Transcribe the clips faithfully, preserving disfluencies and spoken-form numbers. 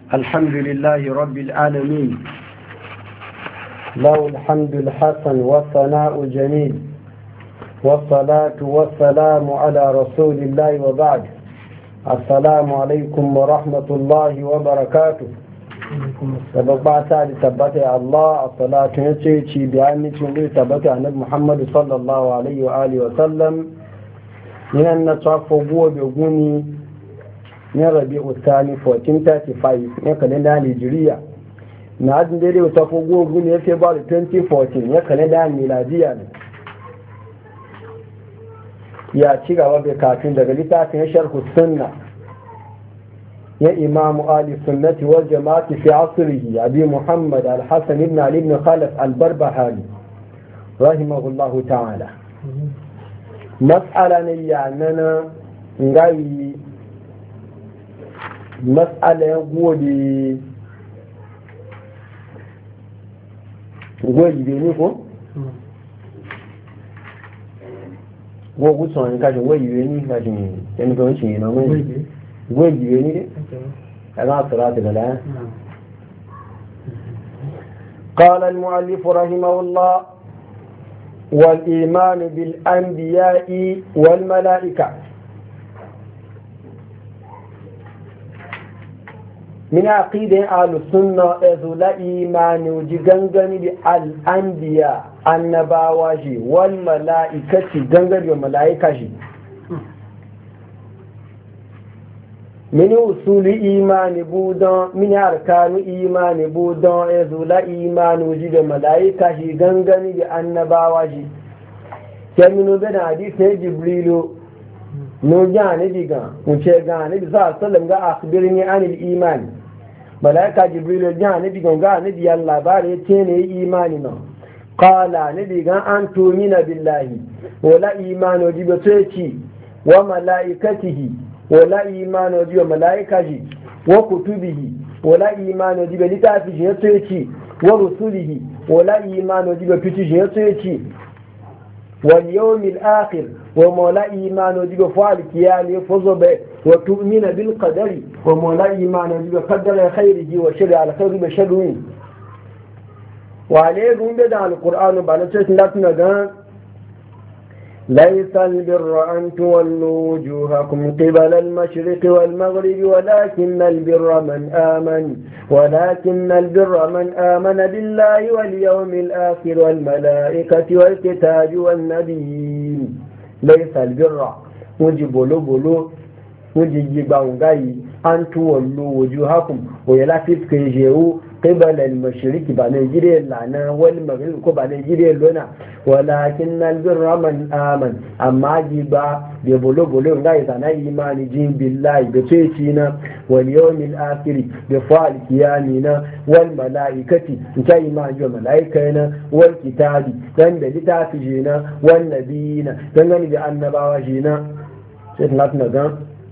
الحمد لله رب العالمين، له الحمد الحسن والثناء الجميل، والصلاة والسلام على رسول الله وبعد. السلام عليكم ورحمة الله وبركاته. sababba ta da tabbata ya Allah a salatu ya ce ci bayani cin da tabbata annabi Muhammad sallallahu alaihi wa alihi wa sallam yana na tsafo gobe guni ya rabi utani fourteen thirty-five ya kalenda Nigeria na hadin da ya tsafo gobe guni ya February twenty fourteen ya kalenda miladiya ne ya ci gaba da kafin daga littafin sharh sunna يا إمام آل السنة والجماعة في عصره أبي محمد الحسن بن علي بن خلف البربهاري رحمه الله تعالى. مسألة يعني نغاي مسألة يقول يقول بينكم wo gusto an kaje wo yiwe ni kaje en ko shi no mo wo yiwe ni ala salatu bala. قال المؤلف رحمه الله والإيمان بالأنبياء والملائكة من عقيدة أهل السنة إذ لا إيمان وجغنغني بالأنبياء النباوة والملائكة غنغني والملائكة من أصول إيمان بودا من أركان إيمان بودا إذ لا إيمان وجغ ملائكة غنغني بالنباوة كمن بين حديث جبريل نوجان ديغا وشيغان نبي صلى الله عليه وسلم قال أخبرني عن الإيمان ملائكة جبريل جاء نبي قال نبي الله باري تيني إيماننا قال نبي قال أن تؤمن بالله ولا إيمان وجب تيتي وملائكته ولا إيمان وجب ملائكته وكتبه ولا إيمان وجب لتافجه تيتي ورسله ولا إيمان وجب تتجه تيتي واليوم الآخر ومولا إيمان وجب فعل كياني فضب وتؤمن بالقدر ومولا إيمان وجب قدر خيره وشر على خير بشرين وعليكم بدأ القرآن بعد ثلاثة ليس البر أن تولوا وجوهكم قبل المشرق والمغرب ولكن البر من آمن ولكن البر من آمن بالله واليوم الآخر والملائكة والكتاب والنبيين. ليس البر وجب بلو بلو وجب بانغاي أن تولوا وجوهكم ويلا فيسكيجيو قبل المشرق بنجري لنا والمغرب بنجري لنا ولكن البر من آمن أما جبا ببلو بلو غاي سنا إيمان جين بالله بتيتنا واليوم الآخر بفعل كياننا والملائكة إنك إيمان جو ملائكنا والكتاب كان بلتافجينا والنبينا كان بأنباوجينا سيدنا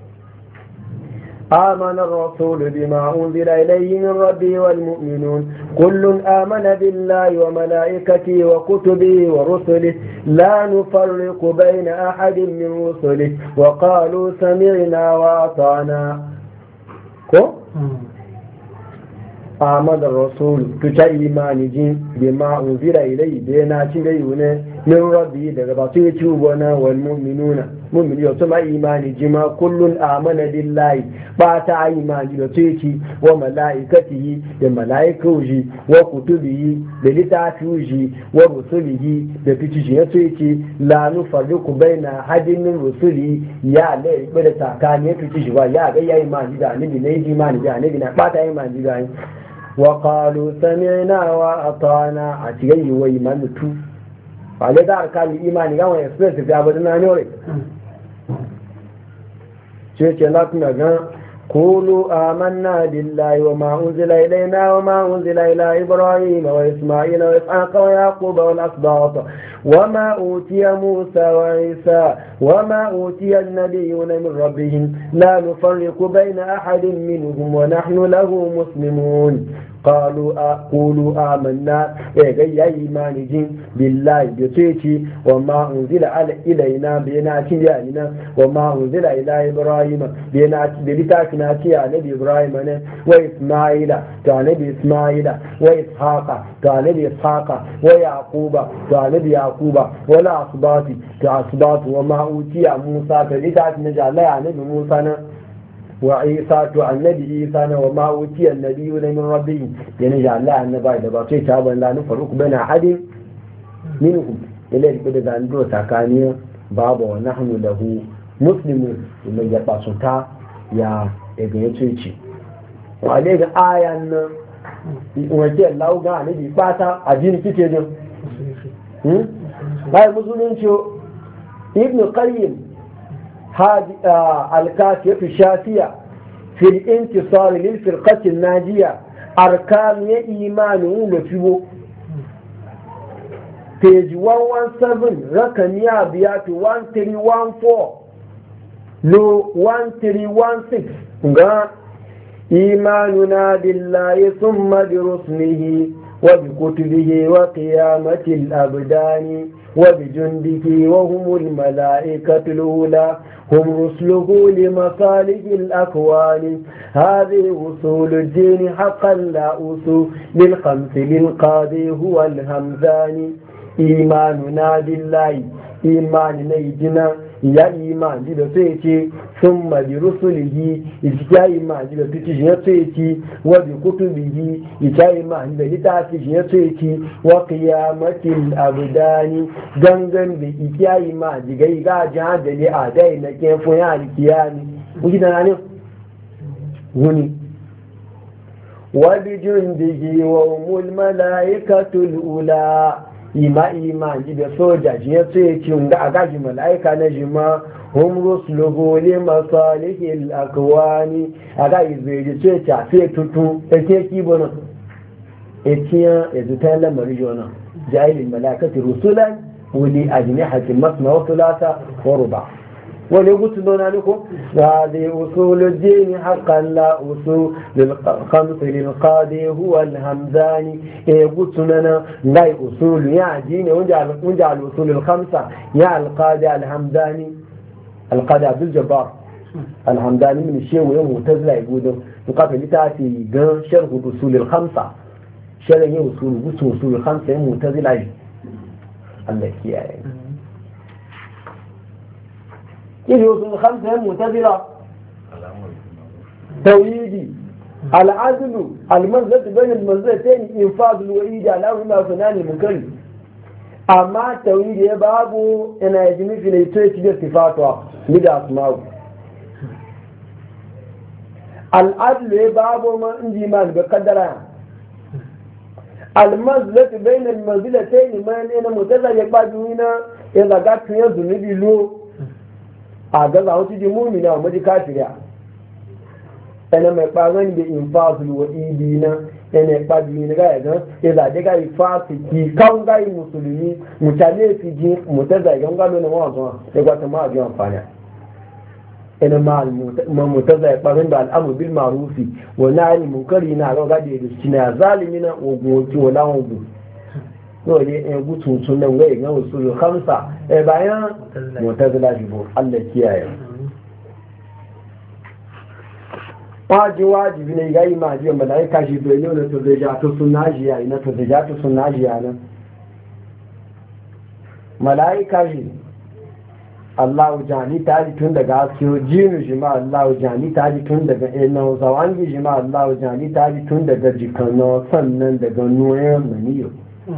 آمن الرسول بما أنزل إليه من ربه والمؤمنون كل آمن بالله وملائكته وكتبه ورسله لا نفرق بين أحد من رسله وقالوا سمعنا وأطعنا. آمن الرسول تجا إيمان جين بما أنزل إليه بينا تليون من ربه دغبطي توبنا والمؤمنون مؤمن يوتما إيمان جما كل آمن بالله باتا إيمان جلتيتي وملائكته بملائكوجي وكتبه بلتافوجي ورسله بفتجيتي لا نفرق بين أحد من رسله يا لي بدتا كان يفتجي ويا غيا إيمان جدا نبي نيجي إيمان جدا نبي باتا إيمان جدا وقالوا سمعنا وأطعنا أتيجي وإيمان تو على دار كان الإيمان كمان يسبس في أبدنا نوري شيء لكن قولوا آمنا بالله وما أنزل إلينا وما أنزل إلى إبراهيم وإسماعيل وإسحاق ويعقوب والأسباط وما أوتي موسى وعيسى وما أوتي النبيون من ربهم لا نفرق بين أحد منهم ونحن له مسلمون. قالوا قولوا آمنا يا إيمان جن بالله بسيتي وما أنزل على إلينا بيناتي يعني وما أنزل إلى إبراهيم بيناتي بلتاكنا تي نبي إبراهيم وإسماعيل كنبي إسماعيل وإسحاق كنبي إسحاق ويعقوب كنبي يعقوب ولا أصباط كأصباط وما أوتي موسى بلتاكنا جعل يعني موسى وعيسى النبي عيسى وما أوتي النبيون من ربهم يعني جعل الله النبي دباطي تابا لا نفرق بين أحد منهم إليه بدأ أن دو تاكانيا بابا ونحن له مسلمون ومن يباسطا يا ابن تيجي وعليك آية وجه الله قال نبي باتا أجين كتير هاي مسلمين شو ابن قيم هذه آه الكافية في الشافية في الانتصار للفرقة الناجية أركان إيمان ولفيو page one one seven رقم يا بيات one three one four لو one three one six إيماننا بالله ثم برسله وبكتبه وقيامة الأبدان وبجنده وهم الملائكة الأولى هم رسله لمصالح الأكوان هذه أصول الدين حقا لا أصول للخمس للقاضي هو الهمزان إيماننا بالله إيمان نيجنا يا إيمان جدا سيتي ثم برسله إذا إيمان جدا تتجنا سيتي وبكتبه إذا إيمان جدا تتجنا سيتي وقيامة الأبدان جنجن بإذا إيمان جدا إذا جهد لأدائنا كيف يعني كياني وجدنا عنه هني وبجنده وهم الملائكة الأولى ima ima ji da soja ji ya ce ci ga aga ji malaika na jima hum rusuluhu li masalihil akwani aga ibe ji ce ta sai tutu e ke ki bona e tiya e zuta la marijona jahil malaikati rusulan wali ajnihati masna wa thulatha wa ruba wani gutu dona ne ko hadi usul din haqqan la usul lil khams lil qadi huwa al hamdani e gutu nana ngai usul ya dini wanda wanda al usul al khamsa ya al qadi al hamdani al qadi abdul jabbar al hamdani min shehu ya mutazila yudo to kafa litafi ga sharh usul al khamsa sharh ya usul gutu usul al khamsa ya mutazila Allah kiyaye كيف يوصل الخمسة المعتزلة توحيدي العدل المنزلة بين المنزلتين إنفاذ الوعيد على ما فنان المنكر أما توحيد يبابو أنا يجمع في نيتوية بارتفاعها مدى أسماءه العدل يبابو ما عندي مال بقدرها المنزلة بين المنزلتين ما أنا معتزلة يبابو هنا إذا قد ينزل نبي له a gaza wasu ji mumina wa maji kafiriya ɗana mai ɓaran da in fasul wa idi na ɗana ɓabi na gaya gan ya zaɗe ga yi fasiki kan gayi musulmi mutane su ji mutar zaigan gano na mawa zuwa ya gwata ma a ji amfani ɗana ma mutar zai ɓaran da al'amu bil marufi wa na yi munkari na ga gadi da shi na zalimi na ogun wakil wa lawan ogun yau ne ya gutu sunan wai ga wasu hamsa eh bayan mutazila jibo Allah kiyaye waji wajibi ne ga imaji malaika shi bai ne to zai ja to sunaji ya ina to zai ja to sunaji ya nan malaika shi Allah jani ta ji tun daga asiyo jinu jima Allah jani ta ji tun daga ina zawangi jima Allah jani ta ji tun daga jikano sannan daga nuyen maniyo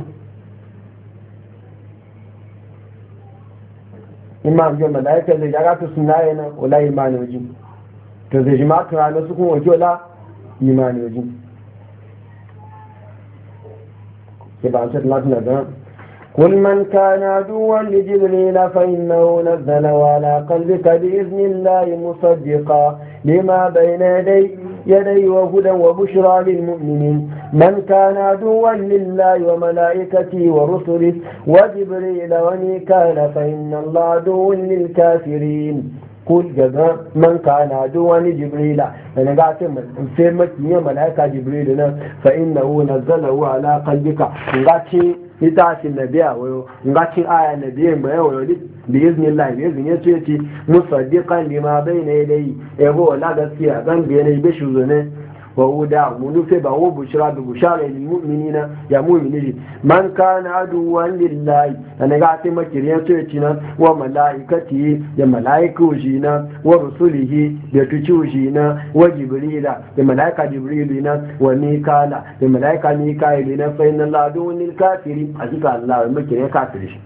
imam jo malaika zai jaga to sunaye na wala imani wajin to zai jima to ana su kun wajo la imani wajin ke ba ta latin da كل من كان عدوا لجبريل فإنه نزل على قلبك بإذن الله مصدقا لما بين يدي يدي وهدى وبشرى للمؤمنين من كان عدوا لله وملائكته ورسله وجبريل وميكال فإن الله عدو للكافرين kul gaga man kana do wani jibrila da ga sai sai makiyin malaika jibril nan fa innahu nazzalahu ala qalbika ngaci litafin nabiya wayo ngaci aya nabiya mai wayo bi iznillah bi iznin yace yace musaddiqan lima bayna yadayhi ego la gaskiya gan biye ne be shuzune وهدى منفبه وبشرى ببشارة للمؤمنين يا مؤمنين من كان عدوا لله أنا قاعد مكريا تيتنا وملائكته يا ملائكة جينا ورسله يتوشوا جينا وجبريل يا ملائكة جبريل وميكال يا ملائكة ميكائيل فإن الله دون الكافرين أجيك الله مكريا كافرين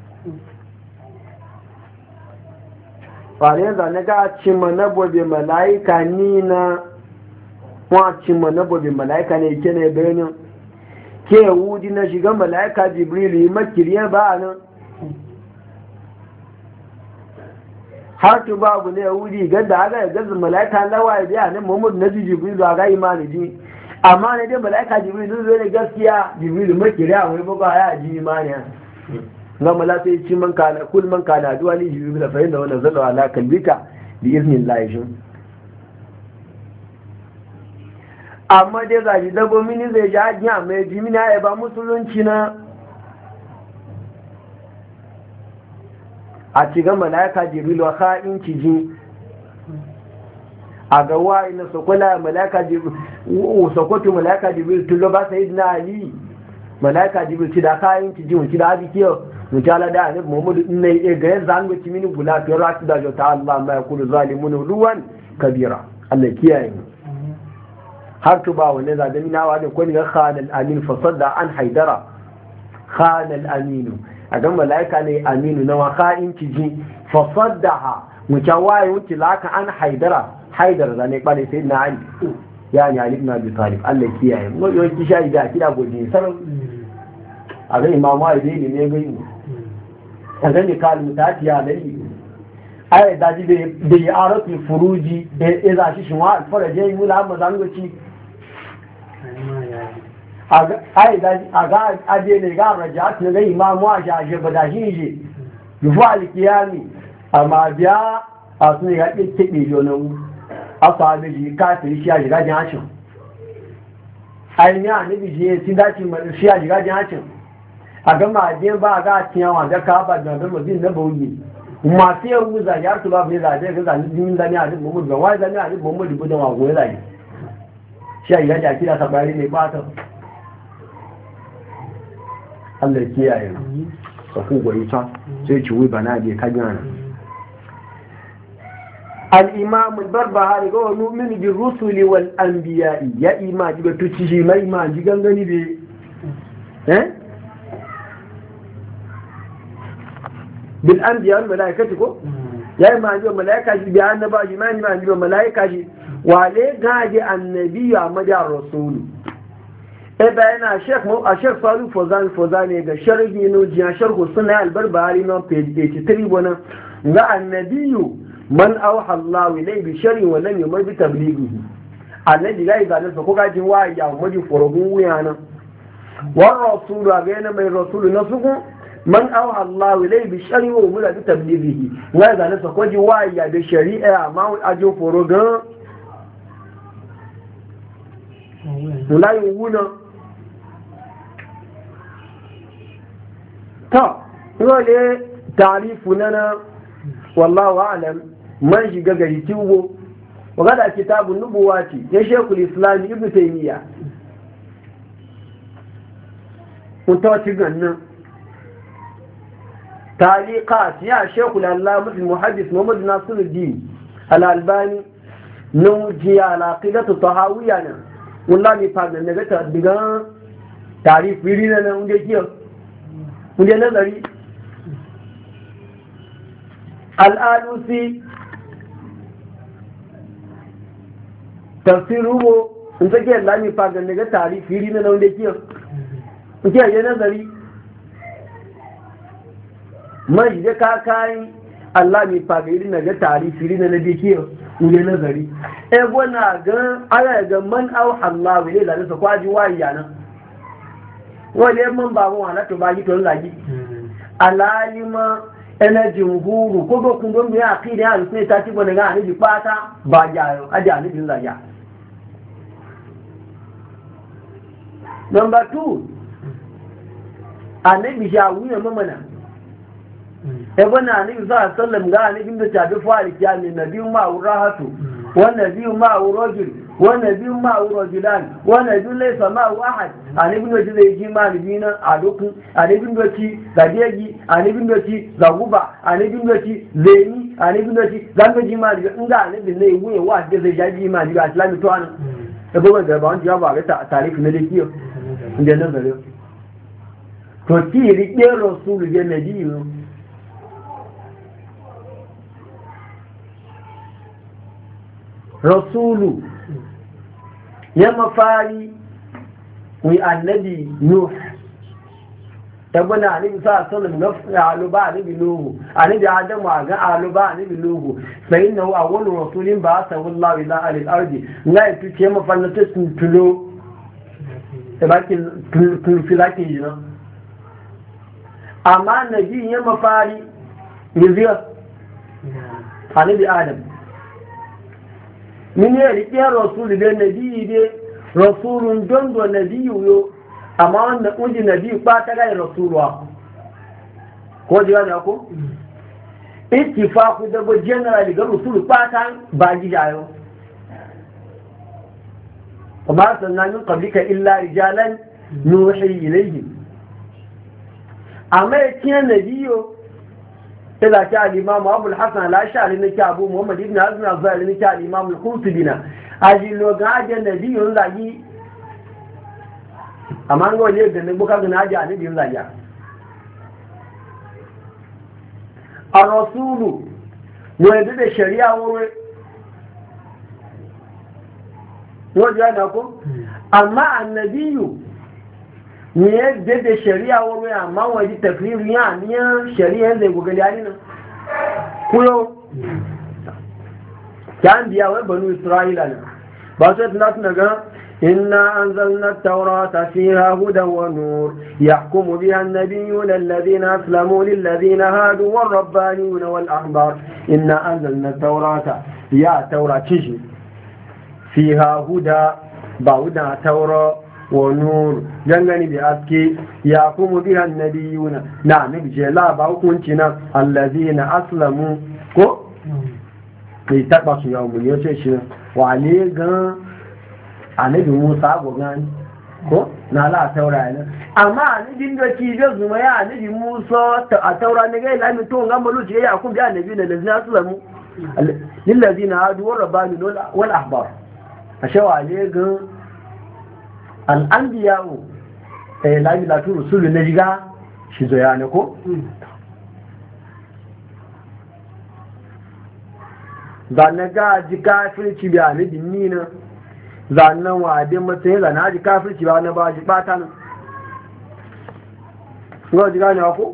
فأنا نقاعد شمنا بملائكة نينا wacin manabobin mala'ika ne ke ne bayanin ke wudi na shiga mala'ika jibril yi makiriyar ba a nan har tu babu ne wudi gadda aga ya gaza mala'ika lawa ya biya nan muhammadu na ji jibril a ga imani ji amma ne dai mala'ika jibril zai ne gaskiya jibril makiriya wani ba ya ji imani ga mala'ika yi ci man kana kul man kana duwa ni jibril fa inda wannan zalla ala kalbika bi iznillah shi amma dai za shi dabo mini zai ji hajjiya mai ji mini ya ba musulunci na a cikin mala'ika jibrilu a ka'in ciji a ga wa'i na sokola mala'ika jibrilu sokoto mala'ika jibrilu tullo ba sai na ali mala'ika jibrilu ci da ka'in ciji wunci da haji kiyo wunci ala da annabi muhammadu ina yi ga yanzu an gaci mini gula fiye rasu da jota allah ma ya kudu zalimun ruwan kabira allah kiyaye mu har tu ba wanne zaga minawa da kwani ga khanal amin fasadda an haidara khanal aminu a ga malaika ne aminu na waka in ciji fasaddaha wuce waye wuce laka an haidara haidara zane kwale sai na ali ya ni ali ibn abi talib Allah kiyaye mu yo ki shayi da kida goje sar a ga imamu ali ne ne ga yi a ga ni kalmu ta tiya da yi ai da ji da ya arafi furuji e za shi shi wa faraje yi mula amma zangoci a ga aje ne ga rajat ne ga imamu a shaje ba da shi je yufu alkiyami amma biya a sun ya ke kebe yonan a sahabi ji ka ta shi a shiga jin hacin ai ne a nabi ji sun dace mai shi a shiga jin hacin a ga ma je ba ga tiyawa da ka ba da mazin na bauyi masu yau wuza ya su babu ne zaje ga zani jimin zani a duk muhammadu ba wai zani a duk muhammadu budan wa goyi zai shi a yi gaji a kira sabari ne ba ta Allah kiyaye sa ku goyi ta sai ci wui bana je ka gana al-imam al-barbahari ga wa nu'minu bi rusuli wal anbiya'i ya imaji ba tuci shi mai imaji gangani be eh bil anbiya wal malaikati ko yayi imaji wa malaika shi bi annaba shi mai imaji wa malaika shi wale gaji annabi ya majar rasulu e bayana sheikh mu a sheikh faru fozan fozane ga sharhi no jiya sharhu sunna al-barbahari no page eighty-three bona ga annabiyu man auha Allah ilai bi shari wa lam yumar bi tablighihi annabi ga idan sa ko gajin wayi ya maji forogun wuya nan wa rasulu ga yana mai rasulu na suku man auha Allah ilai bi shari wa umar bi tablighihi ga idan sa ko ji wayi ya da shari'a ma ajo forogun mulai wuna ta wale tarifu nana wallahu a'lam man shiga gari tubo wagada kitabun nubuwati ya shekul islam ibn taymiya mutawaci gannan taliqat ya shekul allama muhaddis muhammad nasiruddin al-albani nuji ala qidatu tahawiyya nan wallahi fa da daga ta diga tarif birina nan unde kiyo unde nazari al-alusi tafsiru bo in take lami fagan daga tarihi ri na wanda kiyo kike yi nazari mai je ka kai Allah mi fagan ri daga tarihi ri na da kiyo in nazari e bona ga ala ga man au Allah wile da su kwaji wayi yana wale man ba mu wala to ba yi to lagi alalima ene jumhuru ko go kun don ya akida ya sunne ta ci bane ga ni pata ba jayo aja ni bin zaja. Number two, annabi jawu ne mamana e bana annabi sallallahu alaihi wasallam ga annabi da tabi fari kiyami nabi ma urahatu wa nabi ma urajul wa nabi ma urajulan wa nabi laysa ma ahad annabi da zai ji ma nabina a dokun annabi da ci gadegi annabi da ci zaguba annabi da ci zeni annabi da ci zanga ji ma inda annabi ne wuye wa da zai jaji ma ga islami to an e ba ga ba an jaba ga tarihi ne likiyo inda nan gare to ki rike rasulu ga nabi rasulu ya mafari wi annabi nuh tabbana annabi sa sallam na aluba annabi nuhu annabi adamu ga aluba annabi nuhu sai inna huwa awwalu rasulin ba sa wallahi ila al-ardi ngai tuce mafallata sun tulo tabakin tulfilakin jina amma nabi ya mafari yiziya annabi adam min ya riƙe rasulu da nabi ne rasulun don da nabi yo amma wanda uji nabi ba ta gai rasuluwa ko ji gane ko ittifaqu da ba general ga rasulu ba ta ba ji jayo kuma sannan min qablika illa rijalan nuhi ilayhi amma yake nabi yo إذا كان الإمام أبو الحسن الأشعري نكى أبو محمد بن حزم الظاهري نكى الإمام القرطبي أجل لو قاعد النبي ينزعي أما نقول لك أن بكرة ناجي النبي ينزعي الرسول ويدد الشريعة وجعلكم أما النبي ne yadda da shari'a wani amma waje tafiyar ya niyan shari'a zai gugali yani nan kuyo kan biya wai banu isra'ila ne ba su tana tuna ga inna anzalna at-taurata fiha hudan wa nur yahkumu biha an-nabiyyuna alladhina aslamu lil ladhina hadu war rabbaniyuna wal ahbar inna anzalna at-taurata ya taurati fiha huda ba huda taura wa nur dangane da aske ya kuma bihan nabiyuna na nabi je la ba hukunci na allazina aslamu ko kai taba su yawo mun yace shi wa ne ga annabi Musa gogan ko na la taura ne amma annabi da ki da zuma ya annabi Musa a taura ne ga lami to ga malu je ya kuma bihan nabiyuna allazina aslamu lillazina hadu war rabbani wal ahbar ashawa ne ga al'anbiyawo eh labi latu rusulu na jiga shi zo ya ne ko zanna ga ji kafirci biya ne dinni na zannan wa de matsayin zanna ji kafirci ba na ba ji bata nan ko ji gane ko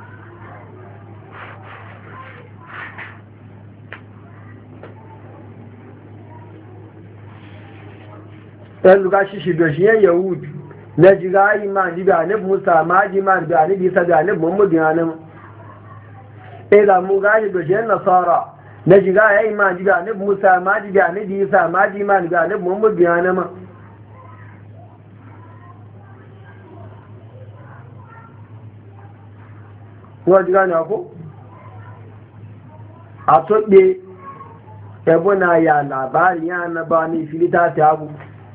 yanzu ga shi shigashiyar yahudu na jiga iman ji ga anib musa ma ji ma ga anib isa ga anib muhammadu ya nan sai da mu ga shigashiyar nasara na jiga ya iman ji ga anib musa ma ji ga anib isa ma ji ma ga anib muhammadu ya nan ma ko jiga ne ko a tobe ebona ya labari ya na ba ni filita ta abu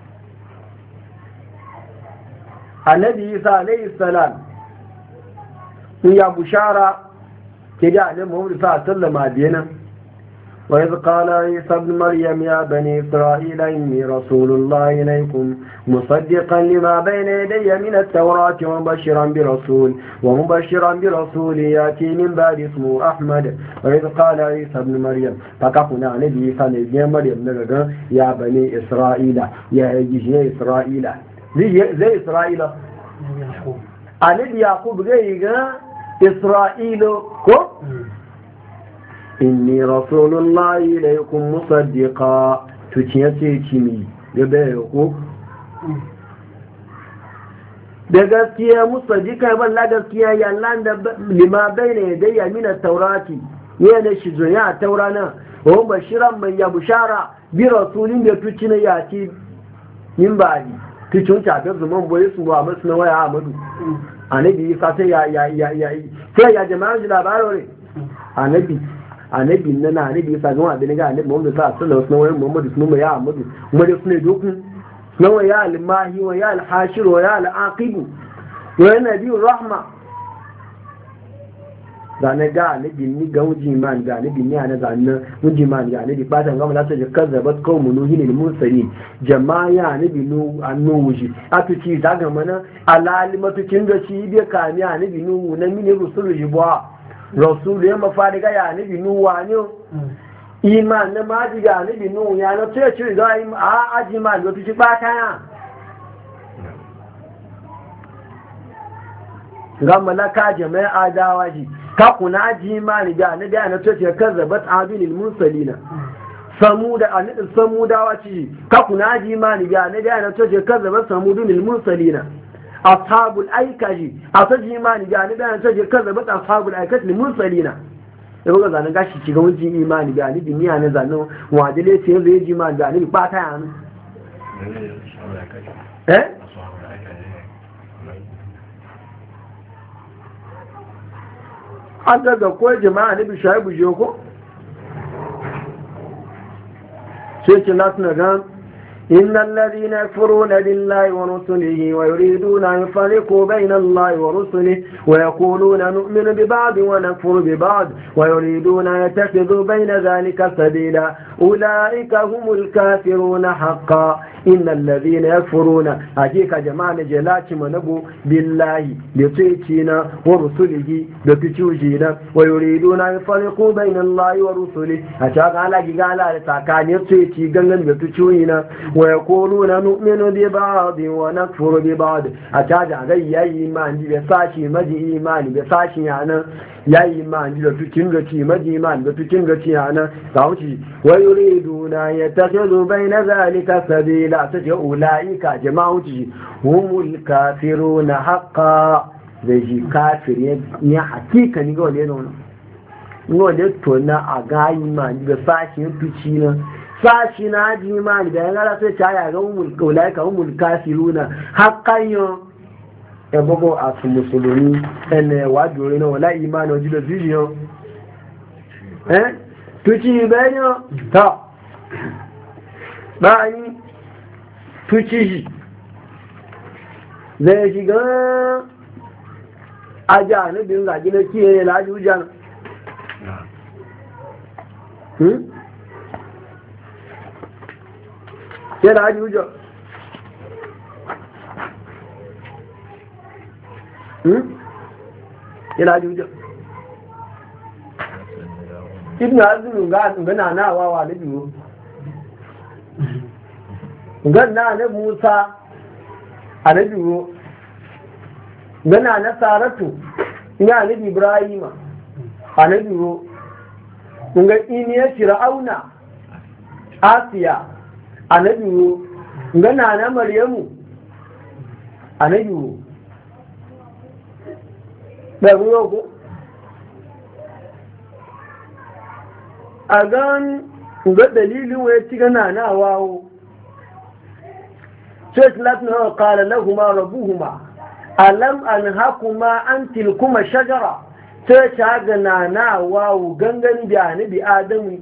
annabi isa alayhi salam ya bushara ke da annabi Muhammad sallallahu alaihi wasallam biyana wa iz qala isa ibn maryam ya bani isra'ila inni rasulullah ilaykum musaddiqan lima bayna yadayya min at-taurati wa mubashiran bi rasul wa mubashiran bi rasul yati min ba'di ismuhu ahmad wa iz qala isa ibn maryam fakafuna annabi isa ne ya maryam daga ya bani isra'ila ya yi isra'ila zai isra'ila annabi yaqub zai ga isra'ila ko inni rasulullahi ilaykum musaddiqa tuciya ce kimi ya bayyana ko da gaskiya musa jika ban la gaskiya ya landa lima bayna yadayya min at-taurati yana shi zuya taurana wa bashiran man ya bushara bi rasulin da tucina ya ci min ba'di tucin ta da zaman boye su ba masu na waya Ahmadu annabi isa sai ya ya ya ya sai ya jama'a ji labaro ne annabi annabi nan na annabi isa ga wanda ga annabi Muhammad sallallahu alaihi wasallam wani Muhammad sunan ya Ahmadu kuma da sunan dokun nawa ya al-mahi wa ya al-hashir wa ya al-aqib wa ya nabiyur rahma da na ga annabi ni ga wuji man ga annabi ni ana zanna wuji man ga annabi batan ga mala sai kazzabat qaumun nuhin al-mursalin jama'a annabi nu annu wuji atuci daga mana alalimatu kin da shi bi kami annabi nu na mini rusulu jibwa rasul ya mafari ga annabi nu wani iman na maji ga annabi nu ya na ce ce da a aji ma ga tuci bata ya ga malaka jama'a adawa ji ka kuna ji ma ni ga annabi ya na ce ce kazzabat adil mursalina samuda annabi samudawa ci ka kuna ji ma ni ga annabi ya na ce ce kazzabat samudul mursalina ashabul aikaji asaji ma ni ga annabi ya na ce ce kazzabat ashabul aikati mursalina da buga zanen gashi shiga wajen imani ga ni duniya na zanen wadile ce yanzu ya ji ma ga ni ba ta yana eh an daga ko jama'a ne bi shaibu je ko sai ce lati na gan إن الذين يكفرون بالله ورسله ويريدون أن يفرقوا بين الله ورسله ويقولون نؤمن ببعض ونكفر ببعض ويريدون أن يتخذوا بين ذلك سبيلا أولئك هم الكافرون حقا إن الذين يكفرون أجيك جماعة جلات منبو بالله لطيتنا ورسله لتشوجينا ويريدون أن يفرقوا بين الله ورسله أشاق على جيغالا لتاكاني لطيتي غنغن لتشوينا ويقولون نؤمن ببعض ونكفر ببعض أتاج علي يا إيمان بساشي مجي إيمان بساشي يعني يا إيمان بتتنغتي مجي إيمان بتتنغتي يعني تعوشي ويريدون يتخذوا بين ذلك سبيلا تجي أولئك جماعتي هم الكافرون حقا زي كافر يا حقيقة نقول لنا نقول لنا أغا إيمان بساشي بتشينا sashi na ji imani da yana sai ta ya ga umul kaulai ka umul kafiruna haqqan yo e bogo asu musulmi ene wajure no wala imani oji do ziyo eh tuci benyo ta bani tuci zai shiga aja ne bin ga gina kiyaye laju jan hmm yana haji hujjo yana haji hujjo ibn azumi ga na na wawa na biyu ganna na musa a na biyu gana na saratu ina na ibrahima a na biyu ga iniyar fir'auna asiya anabiwo ngana na maryamu anabiwo da ruwa ko a gan ga dalilin waya ci gana na wawo sai latin hawa kala lahuma rabuhuma alam an hakuma an tilkuma shajara sai ta gana na wawo gangan da anabi adamu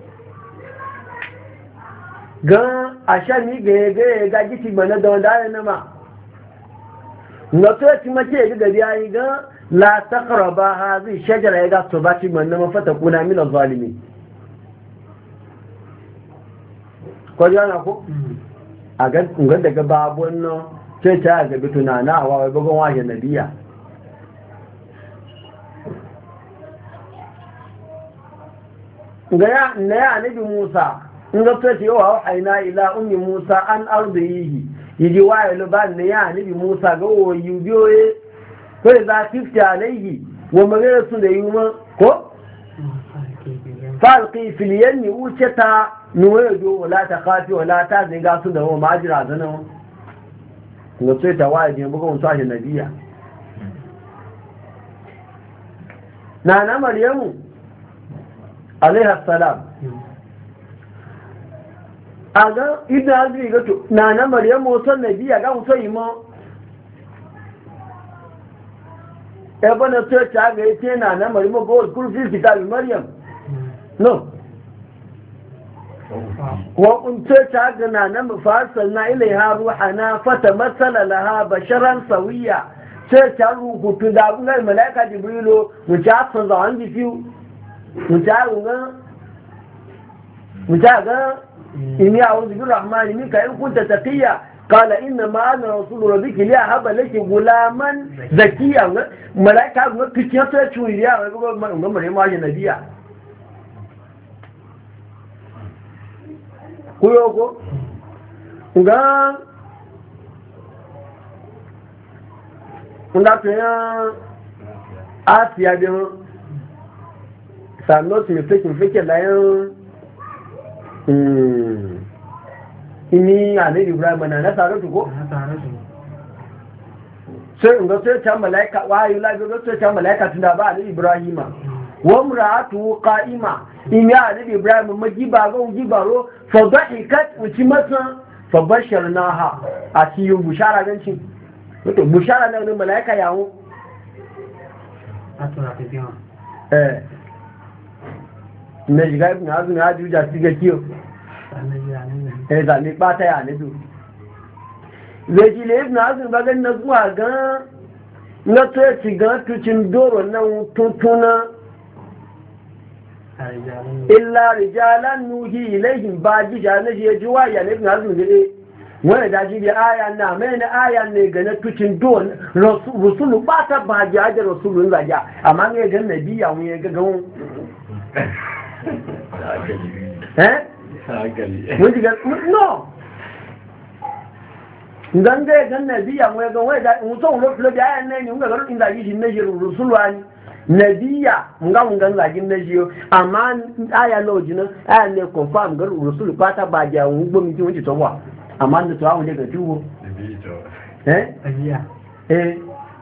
gan a sha mi ga ga ga giti bana da wanda ya nama na to ci mace ga gari yayi ga la taqraba hadhi shajara ya ga to ba ci bana mafata kuna min zalimi ko yana ko a ga ngan daga babun no sai ta ga bituna na wa wai bugon waje nabiya ga ya ne annabi Musa in ga ta ce wa aina ila ummi Musa an ardihi yiji wa ya luban ne ya nabi Musa ga wo yubiyoye ko za tifti alaihi wa magana sun da yuma ko falqi fil yanni uchata nuwado wala ta khafi wala ta zinga su da wa majira zana ga sai ta waye ne buga mutu a nabiya na na maryamu alaiha salam a ga idan azumi ga to na na maryamu son nabiya ga mutu yi ma ebe na sai ta ga ita na na maryamu ga wasu kurfi kitabi maryam no وقلت تعجنا نم فارسلنا إليها روحنا فتمثل لها بشرا سويا سيتعرض كتدابنا الملائكة جبريل وشعب صنعان بفيو وشعب وشعب إني أعوذ بالرحمن منك إن كنت تقيا قال إنما أنا رسول ربك لأهب لك غلاما ذكيا ملائكة كتير تشوي لها مريم واجه نبيا kuyoko nga nga tuya asiya bi sa no ti fake fake la yan mm ini ane Ibrahim na na tare ko na tare sai nga sai ta malaika wayu la bi sai ta malaika tunda ba ali Ibrahima wa muratu qa'ima in ya ali Ibrahim magiba ga gibaro fa dahikat uci masa fa basharnaha a cikin bushara gancin to bushara na ne malaika yawo atura te biya eh ne jiga ibn azmi haju ja tiga kiyo eh da ne bata ya ne du leji le ibn azmi ba gan na zuwa ga na to ci ga tucin doro nan tutuna illa rijalan nuhi ilaihim ba jijana je juwa ya ne na zuwa ne wani da ji bi aya na mai na aya ne ga na tucin don rasulu ba ta ba ji da rasulun zaja amma ne ga nabiya mu ya ga gawon eh mun ji ga no dan ga ga nabiya mu ya ga wai da mun so lo lo da aya ne ni mun ga inda ji ne ji rasulu ani nabiya nga mun gan zagin na jiyo amma aya lojina aya ne confirm ga rasul fata ba ja mun gbo mi ti won ti to wa amma ne to awon le ga tuwo eh abiya eh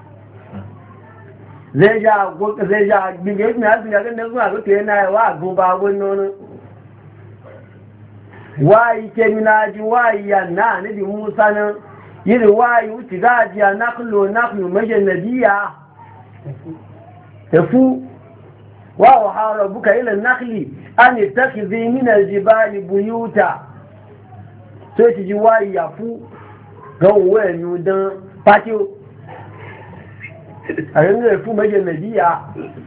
leja go leja bige mi azu ga ne zuwa go te na wa go ba go nono wai ke minaji wai ya na ne bi Musa nan yiri wai uti gaji ya naklo naklo maje nabiya tafu wa wa rabbuka ila an-nakhli an yattakhidhi min al-jibali buyuta sai ti jiwai yafu ga wayu dan patio ayin da fu maje nabiya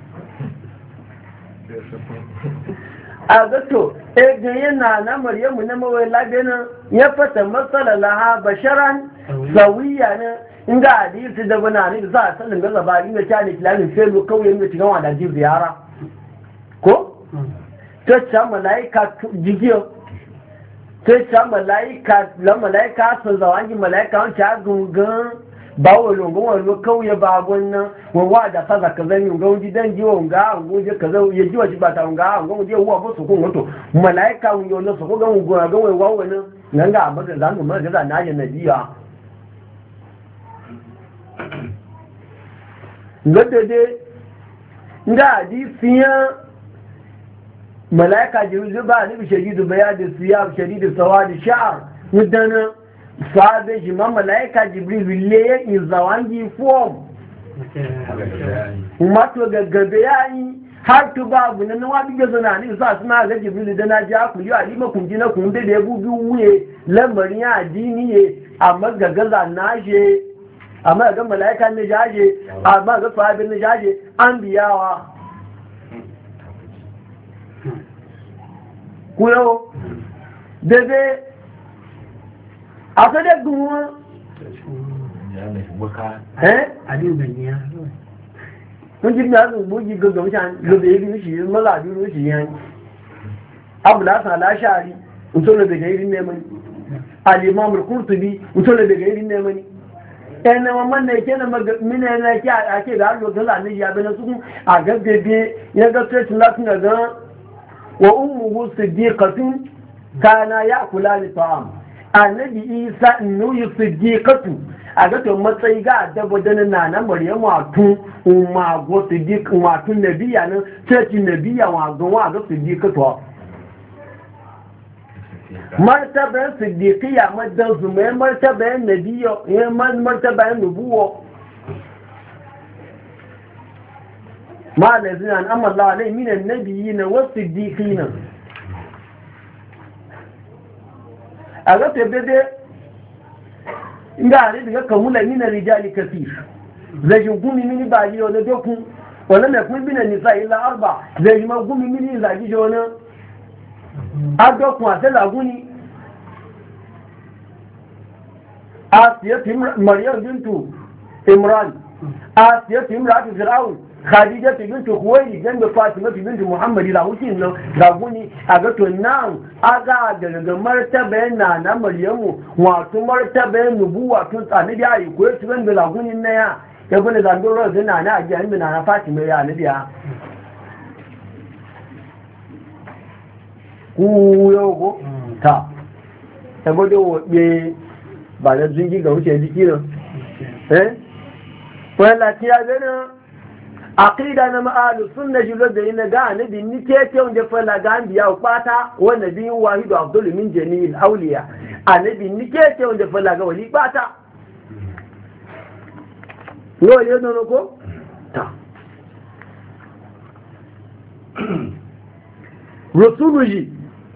agato e ga yana na maryamu na mawai labena ya fata masala laha basharan sawiya na inda hadisi da bana ne za a sanin gaza ba inda ta ne kilamin felo kawai ne cikin wanda ji ziyara ko ta ce malaika jigiyo ta ce malaika la malaika sun zawangi malaika an ta gungan ba wa longon wani kawai ba wannan wawa da kaza kaza ne ga wani dan jiwo ga goje kaza ya jiwa shi ba ta ga ga wani uwa ba su kun wato malaika wani yau su ko ga wani ga wani wawa nan nan ga amma da zamu mun ga na ji nabiya gadade nga hadisiya malaika jibril ba ni shadidu bayad siyab shadidu sawad sha'r mudana sahabe jima malaika jibril le izawangi form umato gaggabe yayi har to babu nan wa bi gazana ni sa suna ga jibril da na ji aku yi alima kun ji na kun da ya bubi wuye lamarin ya addini ye amma gagaza na je amma ga malaika ne jaje amma ga sahabin ne jaje an biyawa kuyo bebe afede gunwa eh adiu ganiya mun ji na mu ji gogo mutan lobe yi shi mala biyu shi yan abu da sa la shari unto lobe ga irin ne mani al-imam al-qurtubi unto lobe ga irin ne mani ene mamman ne kenan mina ne ke ake da allo ga ne ya bana su a gaggebe ya ga tsayin latin ga wa ummuhu siddiqatun kana ya'kulani ta'am annabi isa nu siddiqatu a ga to matsayi ga da bodan na na Maryamu atun umma go sidik umma tun nabiya nan sai nabiya wa go wa ga sidik to martaban siddiqiyya madan zuma martaban nabiyyo ya martaban nubuwa ma lazina an amma Allah alai minan nabiyina was siddiqina aga tebede inda ne daga kamula minan rijali kaseer zai gumi mini ba yi wani dokun wala mai kun binan nisa illa arba zai ma gumi mini zagi jona adokun àti laguni asiyatu maryam bintu imran asiyatu imratu fir'aun khadija bintu khuwaylid dan fatima bintu muhammad lahutin no laguni aga to nan aga daga martaba na na maryamu wato martaba nubuwa tun tsani da yi ko su ban da laguni na ya ya bane da doro da na na ga na na fatima ya nabiya kuyo ta saboda wabe ba da jingi ga wuce jiki nan eh wani lafiya gana aqida na ma'alu sunna jilo da ina ga annabi ni ke ce wanda fa la ga anbiya kwata wa nabi wahidu abdul min jamil awliya annabi ni ke ce wanda fa la ga wali kwata no le no ko ta rusuluji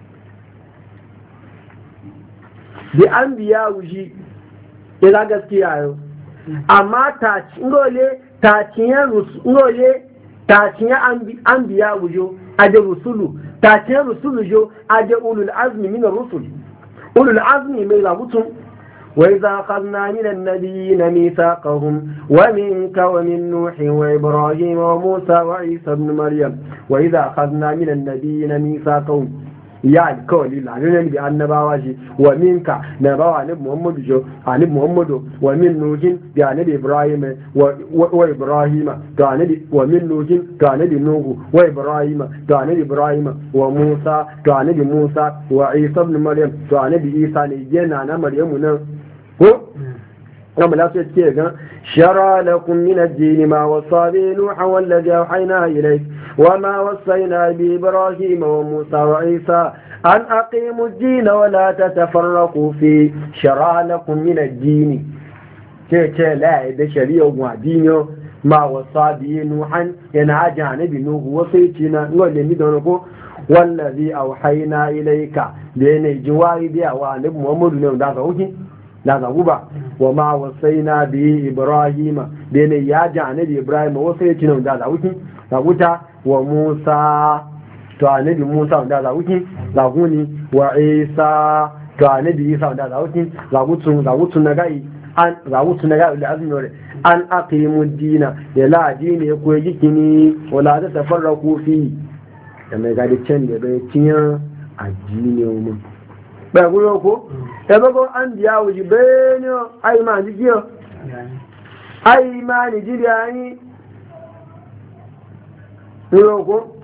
da an biya wuji ila gaskiya yau amma ta ngole ta ciyan ngole ta ciyan an biya wujo aje rusulu ta ciyan rusulu jo aje ulul azmi min ar-rusul ulul azmi mai zabutun wa idza akhadna min an-nabiyyin mithaqahum wa minka wa min nuh wa ibrahim wa musa wa isa ibn maryam wa idza akhadna min an-nabiyyin mithaqahum ya alkawali lalunan da annabawa shi wa minka na bawa annabi muhammadu jo annabi muhammadu wa min nuhin da annabi ibrahim wa ibrahima da annabi wa min nuhin da annabi nuhu wa ibrahima da annabi ibrahima wa musa da annabi musa wa isa ibn maryam da annabi isa ne yana na maryamu nan ko كما لا تتكيغا شرع لكم من الدين ما وصى به نوحا والذي أوحينا إليك وما وصينا بإبراهيم وموسى وعيسى أن أقيموا الدين ولا تتفرقوا فيه شرع لكم من الدين كي لا إذا شريع ودين ما وصى به نوحا ينعى جانب نوح وصيتنا نقول لمدنكو والذي أوحينا إليك لأن الجواري بها وعنب محمد نوح داخل وكي la zagu ba wa ma wasaina bi ibrahima bene ya ji annabi ibrahima wasu yake nan da zawuki zaguta wa musa to annabi musa da zawuki zaguni wa isa to annabi isa da zawuki zagutu zagutu na gai an zagutu na gai da azmi an aqimu dina da la dini ya koyi gikini wala ta tafarraku fi da mai gadi can da bai tiyan addini mu ba guro ko ebogo an biya wuji benyo ai ma jikiyo ai ma ni jiriani ko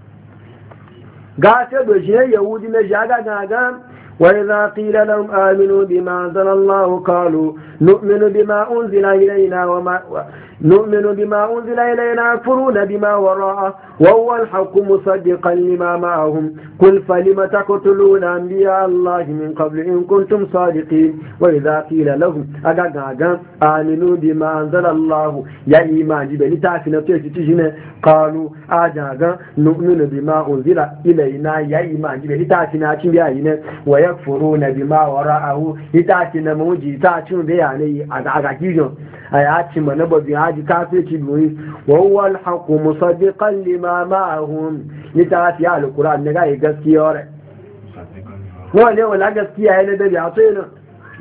ga ta do shi yahudi na jaga gaga wa idza qila lahum aminu bima anzala Allah qalu nu'minu bima unzila ilayna wa ma نؤمن بما أنزل إلينا يكفرون بما وراءه وهو الحق مصدقا لما معهم قل فلم تقتلون أنبياء الله من قبل إن كنتم صادقين وإذا قيل لهم أغاغا آمنوا بما أنزل الله يا إيمان جبل تعفنا تجتجنا قالوا أغاغا نؤمن بما أنزل إلينا يا إيمان جبل تعفنا تجتجنا ويكفرون بما وراءه يتعفنا موجي تعفنا بيعني أغاغا ayati manababi haji kafirci doyi wa huwa al-haqqu musaddiqan lima ma'ahum litafi al-qur'an ne ga gaskiya wore wale wala gaskiya yana da ya so yana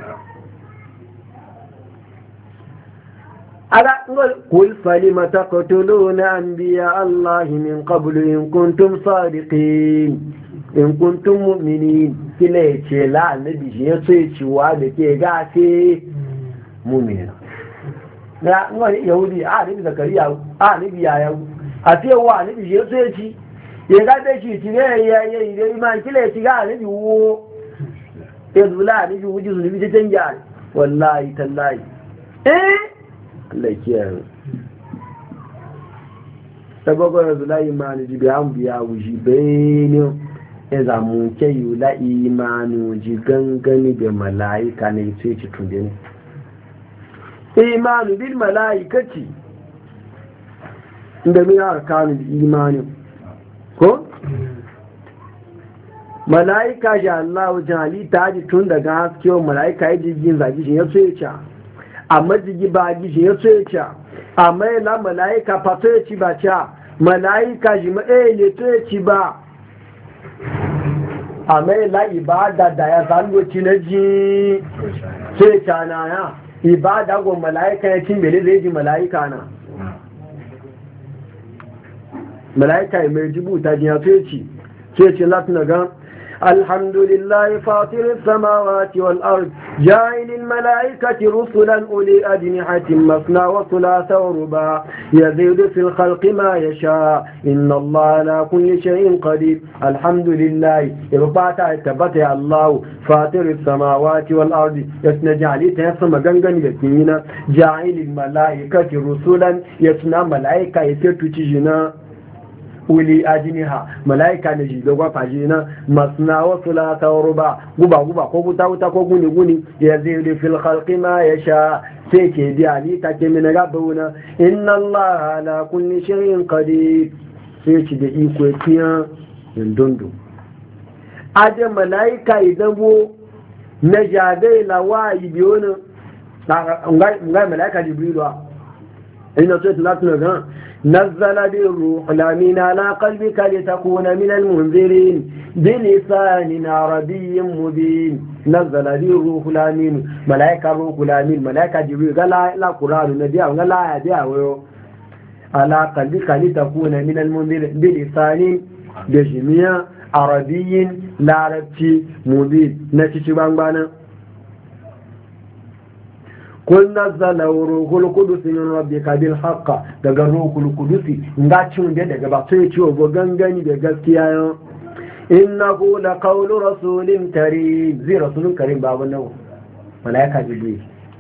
ala ngol kul falima taqtuluna anbiya Allah min qabl in kuntum sadiqin in kuntum mu'minin kile ce la annabi shi ya so ya ciwa da ke gafe mu'mina na wani yahudi a nabi zakariya a nabi yaya a cewa nabi shi yaso ya ci ya ga da shi ci ne ya ya ya iman kila ya ci ga nabi wo ya zula nabi wuji zulubi ta canja wallahi tallahi eh Allah kiyaye sabago yanzu la imani ji biyan biya wuji bayani ya zamu ke yi la imani ji gangani da mala'ika ne sai ci tunde ne imani bil mala'ikati inda min arkanul imani ko mala'ika ja Allah jali ta ji tun daga haske mala'ika ya jigin zagi shi ya so ya ci amma jigi ba gi shi ya so ya ci amma la mala'ika fa so ya ci ba ci mala'ika ji ma eh le so ya ci ba amma la ibada da ya zango ci na ji so ya ci na ya ibada go mala'ika ya cin bele zai ji mala'ika na mala'ika mai jibuta ji ya so ya ci so ya ci latin ga الحمد لله فاطر السماوات والأرض جاعل الملائكة رسلا أولي أجنحة مثنى وثلاث ورباع يزيد في الخلق ما يشاء إن الله على كل شيء قدير الحمد لله إربعة تبتع الله فاطر السماوات والأرض يسنجعل تيسم جنجن يتنين جاعل الملائكة رسلا يسنى ملائكة يتتجنا uli ajiniha malaika ne shi gaba fashi na masna wa sulata wa ruba guba guba ko guta guta ko guni guni ya zai fil khalqi ma yasha sai ke di ali ta ke min gabuna inna allaha ala kulli shay'in qadir sai ci da iko tiya dundu aje malaika idan bo na jade la wayi biyo ne ngai ngai malaika jibrilu ina so ta latuna ga نزل بالروح الأمين على قلبك لتكون من المنذرين بلسان عربي مبين نزل بالروح الأمين ملائكة الروح الأمين ملائكة جبريل قال لا قرآن النبي قال لا يديه على قلبك لتكون من المنذرين بلسان بجميع عربي لا عربي مبين نتيجة بانبانا قل نزل روح القدس من ربك بالحق daga ruhul qudusi ngacin da daga ba sai ciwo go gangani da gaskiya yo innahu la qawlu rasulin karim zai rasulun karim babu nawo malaika jibril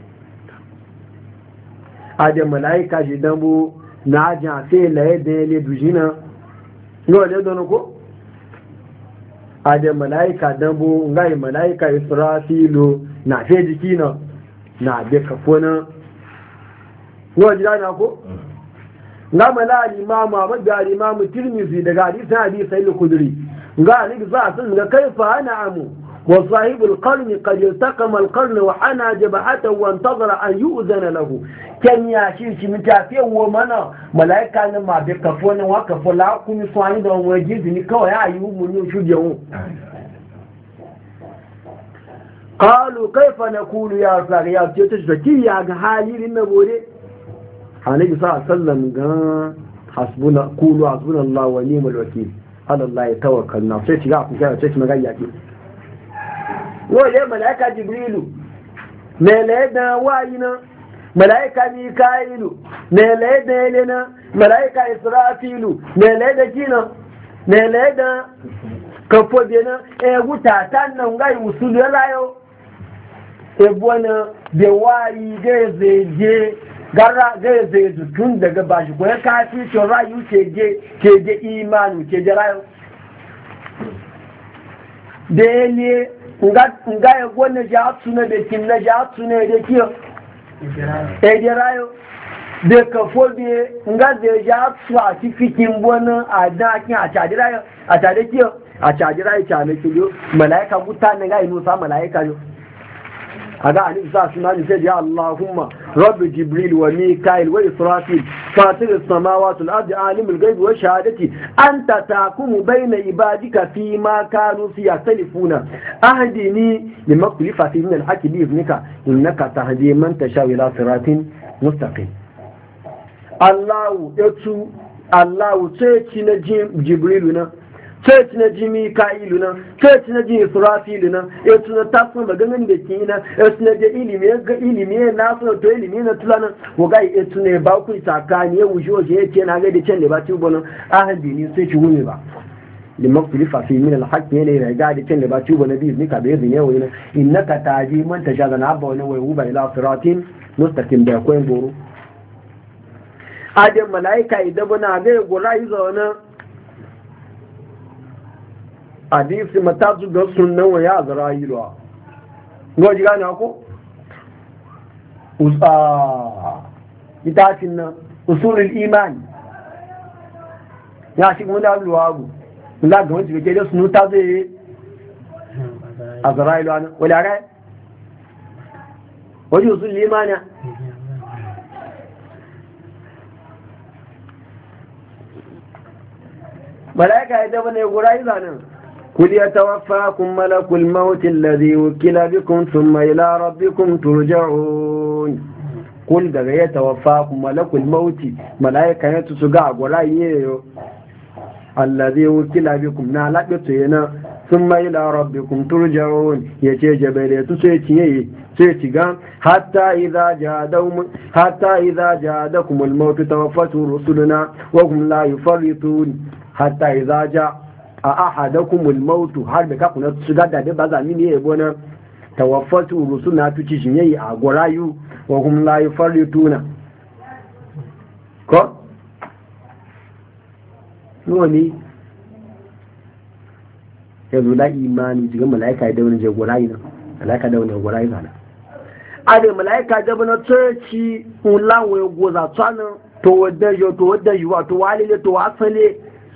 ade malaika jidabu na ja sai la yede le dujina no le dono ko ade malaika dambu ngai malaika israfilu na fe jikina na be kafona no jira na ko nga mala al-imam Ahmad da al-imam Tirmidhi daga hadisin Abi Sa'id al-Khudri nga ali za sun ga kaifa ana amu wa sahib al-qarn qad iltaqama al-qarn wa hana jabhatahu wa intazara an yu'zana lahu kan ya shi shi mutafi wa mana malaika ne ma be kafona wa kafola kuma swani da waje ni kawai ayi mu ne shuje mu قالوا كيف نقول يا رسول يا تشتكي يا حالي النبوري النبي صلى الله عليه وسلم قال حسبنا قولوا حسبنا الله ونعم الوكيل على الله يتوكلنا sai shiga ku ga sai magana yake wole malaika jibrilu ne le da wayina malaika mikailu ne le da elena malaika israfilu ne le da kina ne le da kafo dena e wuta tan nan gai usulu layo ebona da wayi gazeje gara gazeje tun daga bashi ko ya kafi to rayu ke je ke je imani ke je rayu dele nga nga ya gonna ja tuna da kin na ja tuna da kiyo e je rayu da ka fobe nga da ja su a cikin bona a da kin a tade rayu a tade kiyo a tade rayu ta ne kiyo malaika mutane ga inu sa malaika yo هذا عن إنسان سنان يقول يا اللهم رب جبريل وميكائيل وإسرافيل فاطر السماوات والأرض عالم الغيب والشهادة أنت تحكم بين عبادك فيما كانوا فيه يختلفون أهدني لما اختلف فيه من الحق بإذنك إنك تهدي من تشاء إلى صراط مستقيم الله يتسو الله تيتنا جبريلنا church na ji mika'ilu nan church na ji israfilu nan ya tuna tasun da ganin da ke nan ya tuna da ilimi ga ilimi na suna to ilimi na tula nan ko ga ya tuna ba ku tsakani ya wuce waje ya ce na ga da can da ba ci bonan ahadi ne sai ci wuni ba limaktuli fa fi min alhaq ne ne ga da can da ba ci bonan bi ni ka bai zine wani innaka taji man tashaga na ba wani wai uba ila siratin mustaqim da koyin goro adin malaika idan bana ga gora yi zauna hadisi matazu ga sunnan wa ya azra'ilu ngoji gane ko usa itafin nan usulul iman ya shi mun da luwagu la ga wani ke da sunu ta zai azra'ilu ana wala ga wani usulul iman ya malaika ya da bane gurai zanin قل يتوفاكم ملك الموت الذي وكل بكم ثم إلى ربكم ترجعون قل ده يتوفاكم ملك الموت ملائكة يتسقع قرأيه الذي وكل بكم نعلقتنا ثم إلى ربكم ترجعون يتجبل يتسيتيه سيتيغان حتى إذا جادهم حتى إذا جادكم الموت توفته رسلنا وهم لا يفرطون حتى إذا جاء a ahadakumul mautu har da kakuna su gada da ba zami ne yabo na tawaffatu rusuna tuci shi yayi a gorayu wa hum la yufarrituna ko wani yanzu la imani jiga malaika da wani je gorayu na malaika da wani gorayu na ade malaika da bana tsoci ulawo goza tsana to wadda yo to wadda yuwa to walile to asale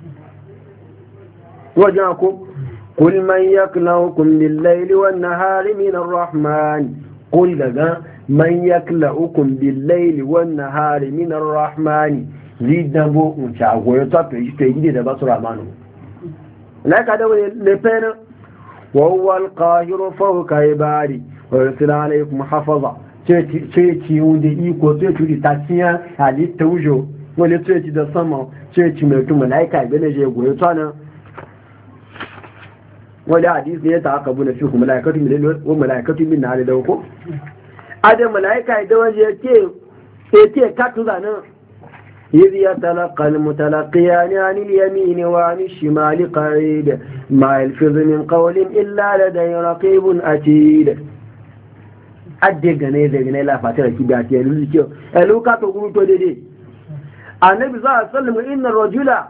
وجاكم قل من يكلؤكم بالليل والنهار من الرحمن قل لنا من يكلؤكم بالليل والنهار من الرحمن زيدنبو مشاغو يطفي يجي ده بس الرحمن لا كده لبنا وهو القاهر فوق عبادي ويرسل عليكم حفظا ceci wanda iko ceci da tasiya halitta wujo wani ceci da sama ceci mai tuma laika gane je goyo tsana wani hadisi ya ta buna fi kuma malaikatu min wa malaikatu min na da ko adam malaika idan wani yake yake katu zanan idh yatalaqa almutalaqiyan an alyamin wa an alshimal qa'id ma yalfizu min qawlin illa ladayhi raqibun atid adde gane da gane la fatira ki da ke ruziyo e luka to guru to dede annabi sallallahu alaihi wasallam inna rajula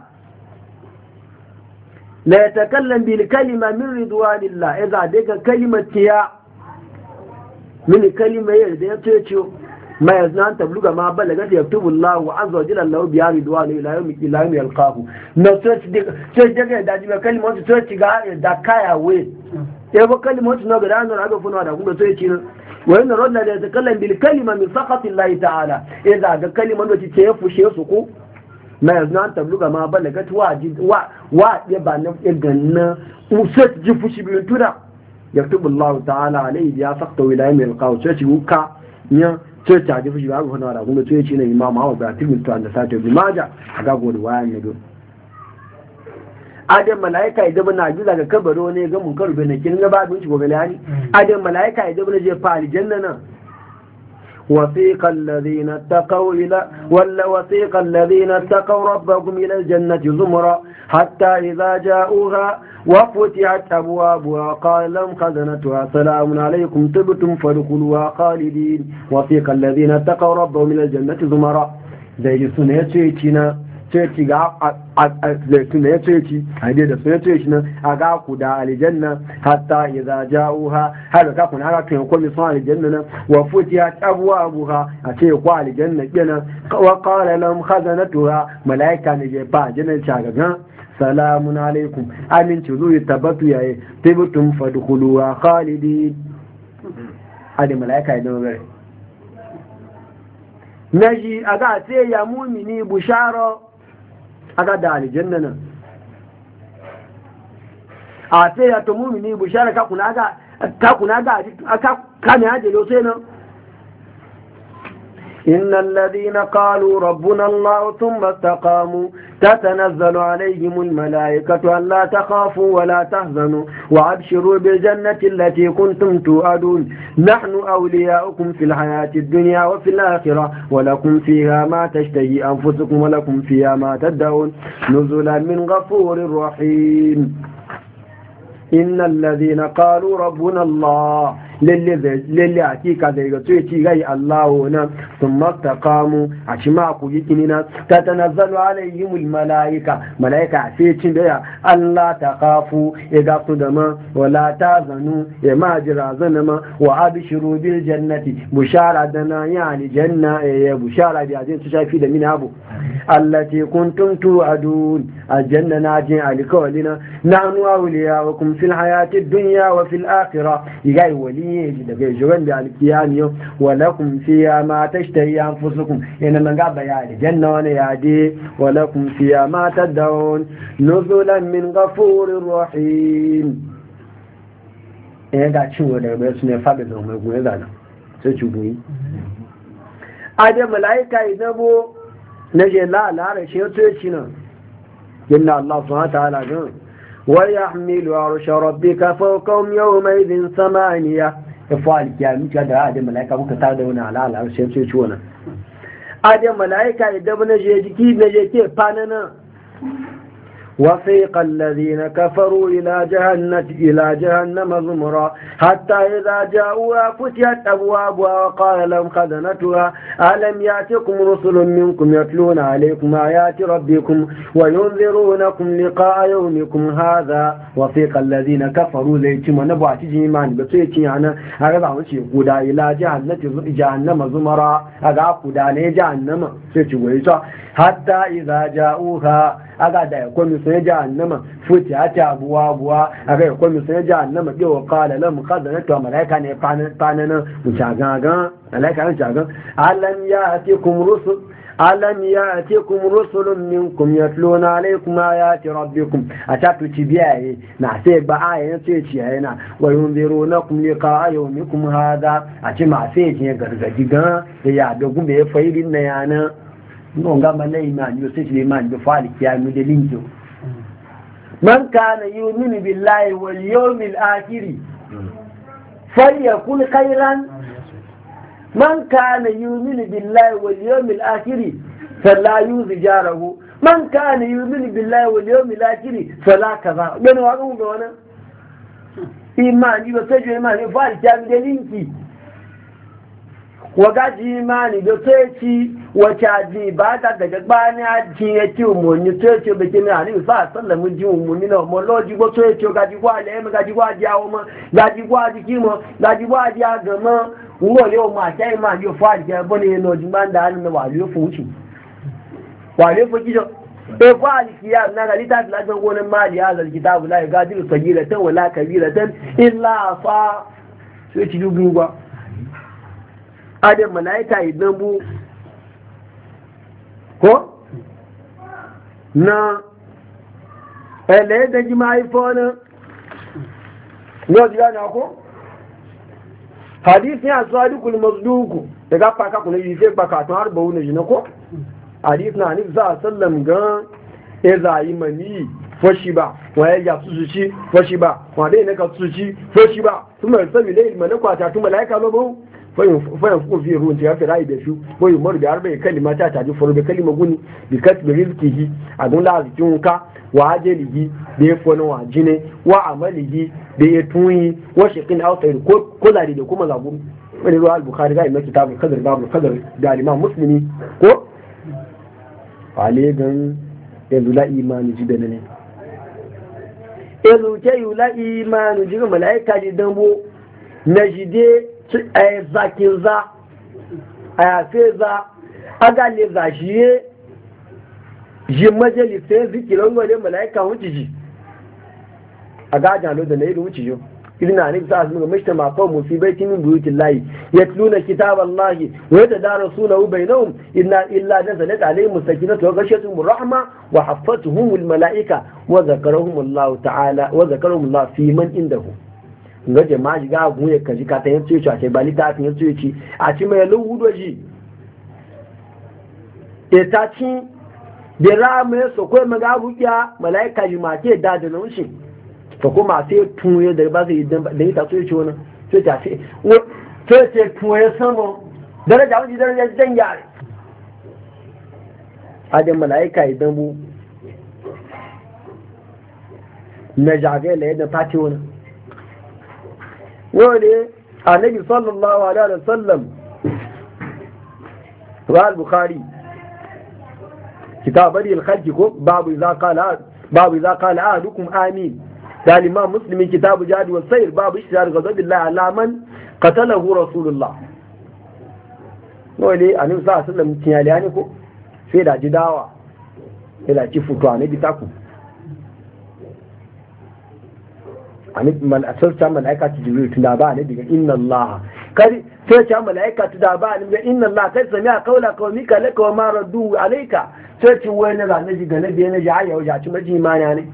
لا يتكلم بالكلمة من رضوان الله إذا ديك كلمة يا من كلمة يريد يتوشو ما يزنان تبلغ ما بلغت يكتب الله عز وجل له بها رضوان إلى يوم إلى يوم يلقاه نسوش ديك سوش ديك داجي كلمة سوش دا كايا وي يبقى كلمة نقول أنا رأيك فنوا دا كم سوش وإن الرجل لا يتكلم بالكلمة من سخط الله تعالى إذا كلمة تتيفو شيء ما يزنان تبلغ ما بلغت واجد wa ya ba na ganna usat ji fushi bin tuna yaktubu Allah ta'ala alayhi ya sakta wilaya mai alqaw sai wuka ya sai ta ji fushi ba ga fana da kuma sai ce ne imam Ahmad da timin to da sato bi maja aga godu wayan ne do adam malaika idan bana ji daga kabaro ne ga mun karbe ne kin ga ba bin shi gobe lani adam malaika idan bana je fa aljanna nan وثيق الذين اتقوا إلى ولا وثيق الذين اتقوا ربهم إلى الجنة زمرا حتى إذا جاءوها وفتحت أبوابها قال لهم خزنتها سلام عليكم طبتم فادخلوها خالدين وثيق الذين اتقوا ربهم إلى الجنة زمرا زي سنة سيتنا سيتي سنة سيتي هذه سنة سيتنا أقاكوا دا الجنة حتى إذا جاءوها هذا كافون على كل صال الجنة وفتحت أبوابها أتيقوا الجنة وقال لهم خزنتها ملائكة نجيبا جنة شاقا سلام عليكم أمن تذوي تبتوا يا تبتم فادخلوها خالدين هذه ملائكة يدون نجي أقاتي يا مؤمني بشارة aka da aljanna nan a sai ya to mumini bushara ka kuna ga ka kuna ga aka kame haje lo sai nan innal ladina qalu rabbuna allah thumma istaqamu tatanazzalu alayhim al malaikatu an la takhafu wa la tahzanu wa abshiru bil jannati allati kuntum tu'adun nahnu awliya'ukum fil hayati ad-dunya wa fil akhirah wa lakum fiha ma tashtahi anfusukum wa lakum fiha ma tad'un nuzulan min ghafurir rahim إن الذين قالوا ربنا الله lalle lalle hakika da ga tsoye ci gai Allah na thumma taqamu a ci ma ku yi kinina tatanazzalu alaihimul malaika malaika sai cin da ya Allah taqafu ya ga su da ma wala tazanu ya ma jira zanama wa abshiru bil jannati bushara dana yani janna ya bushara bi ajin su shafi da min abu allati kuntum tu'adun aljanna najin alkawlina nahnu awliyaukum fil hayati dunya wa fil akhirah igai waliyi daga jiran da alkiyamiyo wa lakum fiha ma tashtahi anfusukum ina nan ga bayani janna wani yadi wa lakum fiha ma tad'un nuzulan min ghafurir rahim eh ga ciwo daga bai sune fada da mai goye zana sai cibuyi ade malaika idabo naje la la rashe to yaci nan inna Allah subhanahu wa ta'ala gan wa yahmilu arsha rabbika fawqahum yawmaidhin samaniya ifal kiyami da ade malaika muka ta da wani ala ala rashe to yaci wannan ade malaika idabo naje jiki naje ke fanana وسيق الذين كفروا إلى جهنم إلى جهنم زمرا حتى إذا جاءوها فتحت أبوابها وقال لهم خزنتها ألم يأتكم رسل منكم يتلون عليكم آيات ربكم وينذرونكم لقاء يومكم هذا وسيق الذين كفروا زيتم ونبع تجيمان بسيتي أنا هذا وشي قدا إلى جهنم جهنم زمرا هذا قدا لجهنم سيتي حتى إذا جاءوها aga da ya kwami sun jahannama fuci a ta abuwa abuwa aga ya kwami sun jahannama ke wa kala lam kadana to malaika ne fananan mutagan malaika ne mutagan alam ya'tikum rusul alam ya'tikum rusulun minkum yatluna alaykum ayati rabbikum atatu tibiyaye na sai ba ayan sai ci yana wa yunzirunakum liqa'a yawmikum hada a ci ma sai ji gargadi ga ya da gumbe faidin na yana non ga malai ma ni sai ne ma da fali ya mu da linki man kana yu'minu billahi wal yawmil akhir falyakul khairan man kana yu'minu billahi wal yawmil akhir fala yuzjarahu man kana yu'minu billahi wal yawmil akhir fala kaza dan wa ga wannan imani ba sai je ma ni fali ya mu da linki wagaji imani da sai wace ji ba ta daga bani aji ya ci umarni sai ce bai kini ani fa sallamu ji umarni na homology go sai ce gaji kwa le mu gaji kwa ji awo ma gaji kwa ji kimo gaji kwa ji agama ngo le o ma sai ma yo fa ji bo ne no ji man da na wa le fu ci wa le fu kijo e fa ali kiya na ga lita la don gonan mali ya zal kitabu la gadiru sagiratan wala kabiratan illa fa sai ci dubu gwa adam malaika idan bu ko na ele da jima'i fona no diga na ko hadisi ya sadiqul mazduku daga faka kuna yi sai baka to har bawo ne jina ko hadisi na annabi sallam ga eza imani fashi ba waye ya su ci fashi ba wade ne ka su ci fashi ba kuma sabi dai malaka ta tu malaika lobo fayin fuku fi ruwan ya fi rayu da shi ko yi maru da harba ya kalima ta taji faru da kalima guni bi kasbi rizkihi a gun lazikin ka wa ajalihi da ya fona wa jine wa amalihi da ya tuyi wa shekin outside ko kula da kuma zabu wani ruwa al-bukhari ga imam kitabul qadr babul qadr da imam muslimi ko wale gan yanzu la imani ji da ne yanzu ke yi la imani ji ga malaika ji dambo na jide a zakin za a yafe za a gane za shi ye ji majalisai zikiran wani mala'ika wuce ji a gajan lo da na irin wuce yau irin na nufi sa'asu ga mashita makon musibai timin buyutin layi ya tuna kitab Allah wa ya tadara suna ubai nahum inna illa na zanet alayhi mustakina to gashe su rahma wa haffatuhum mala'ika wa zakarahum Allah ta'ala wa zakarahum Allah fi man indahu ga jama'a ji ga gun ya kaji ka ta yanzu ce a ce bali ta yanzu ce ci a ci mai lugudo ji e ta ci da rama ya so kai maga rukiya malaika ji ma ke da da nan shi to kuma sai tunye da ba sai da ita so ce wannan sai ta ce sai ce tunye sama daraja wani daraja dan yare adam malaika idan bu na jage la yadda ta ce wannan wani annabi sallallahu alaihi wasallam wa al-bukhari kitab bari al-khalq ko babu idza qala babu idza qala ahadukum amin da imam muslim kitab jadi wa sayr babu ishtar ghadabillah ala man qatalahu rasulullah wale annabi sallallahu alaihi wasallam tiyali ne ko sai da ji dawa sai da ci futo annabi taku annabi mal asarta malaika jibril tunda ba annabi ga inna allah kari sai ce malaika tunda ba annabi ga inna allah kai sami'a qawla qawmika laka wa ma raddu alayka sai ci wani da annabi ga nabi ne ya ya ya ci maji imani ne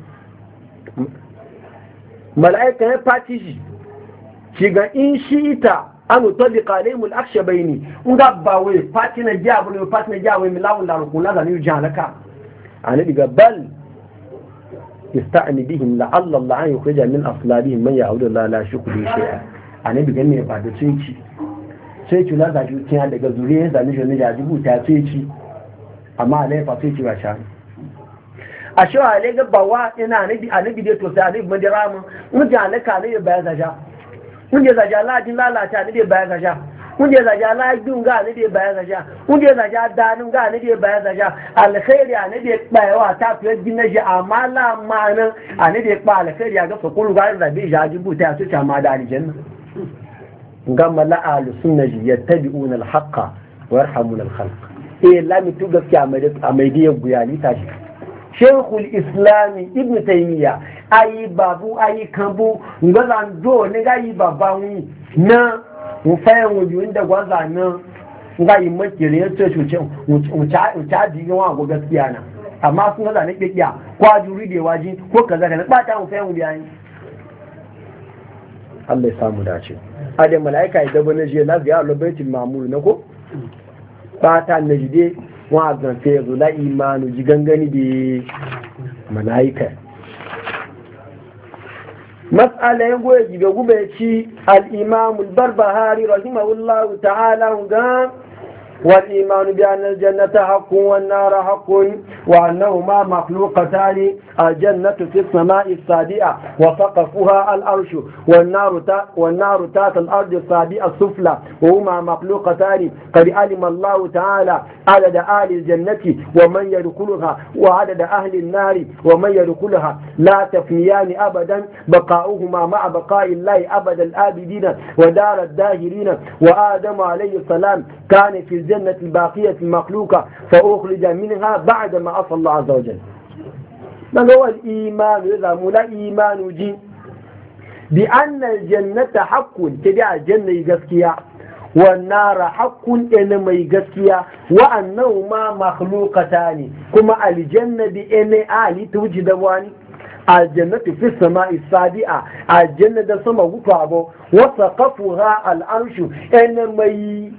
malaika ya fati shi shi ga in shi'ita an utabiqa alayhim al-akhshabaini nga ba wai fati na jabu ne fati na jabu mi lawun da rukun la ne jalaka annabi ga bal yasta'ni bihim la'alla Allah an yukhrija min aslabihim man ya'budu Allah la yushriku bihi shay'a annabi ganne ba da cinci sai ki laza ki tiya daga zuriyar da ni jone ya jibuta sai ci amma alai fa sai ci ba sha a shi wa ga bawa ina annabi annabi dai to sai annabi madara mun mun ji alaka ne bayan sa sha mun je zaja Allah jin lalata ne bayan sa sha kunje zaja Allah dun ga ne da bayan zaja kunje zaja danun ga ne da bayan zaja alkhairi ne da bayawa ta fiye jinnaji amma la manan ne da ba alkhairi ga fa kullu ga da bi jaji buta su ta ma da aljanna gamma la ahlu sunnati yattabi'una alhaqqa wa yarhamuna alkhalq eh la mi tu gaskiya mai da mai da guyali ta shi shaykhul islam ibn taymiya ayi babu ayi kambu ngazan do ne ga yi babawi na mu fayan wuju inda gwaza nan nga yi makire ya ce cuce mu caji yin wa go gaskiya na amma sun gaza na kikiya ko ajuri da waji ko kaza da ba ta mu fayan wuju yayin Allah ya samu dace ade malaika ya dabo na je la ziya lo baitul mamur na ko ba ta najide wa ga fe zo la imanu ji gangani bi malaika مسألة يقول يقول بيشي الإمام البربهاري رحمه الله تعالى قال والإيمان بأن الجنة حق والنار حق وأنهما مخلوقتان الجنة في السماء السابعة وسقفها الأرش والنار تا والنار تحت الأرض السابعة السفلى وهما مخلوقتان قد علم الله تعالى عدد أهل الجنة ومن يدخلها وعدد أهل النار ومن يدخلها لا تفنيان أبدا بقاؤهما مع بقاء الله أبد الآبدين ودار الداهرين وآدم عليه السلام كان في الجنة الجنة الباقية المخلوقة فأخرج منها بعد ما أصل الله عز وجل ما هو الإيمان إذا ملا إيمان جي بأن الجنة حق تبع الجنة يقسكيا والنار حق إنما يقسكيا وأنهما مخلوقتان كما الجنة بإني آلي توجد واني الجنة في السماء السابعة الجنة سما وطابو وسقفها الأرش إنما ي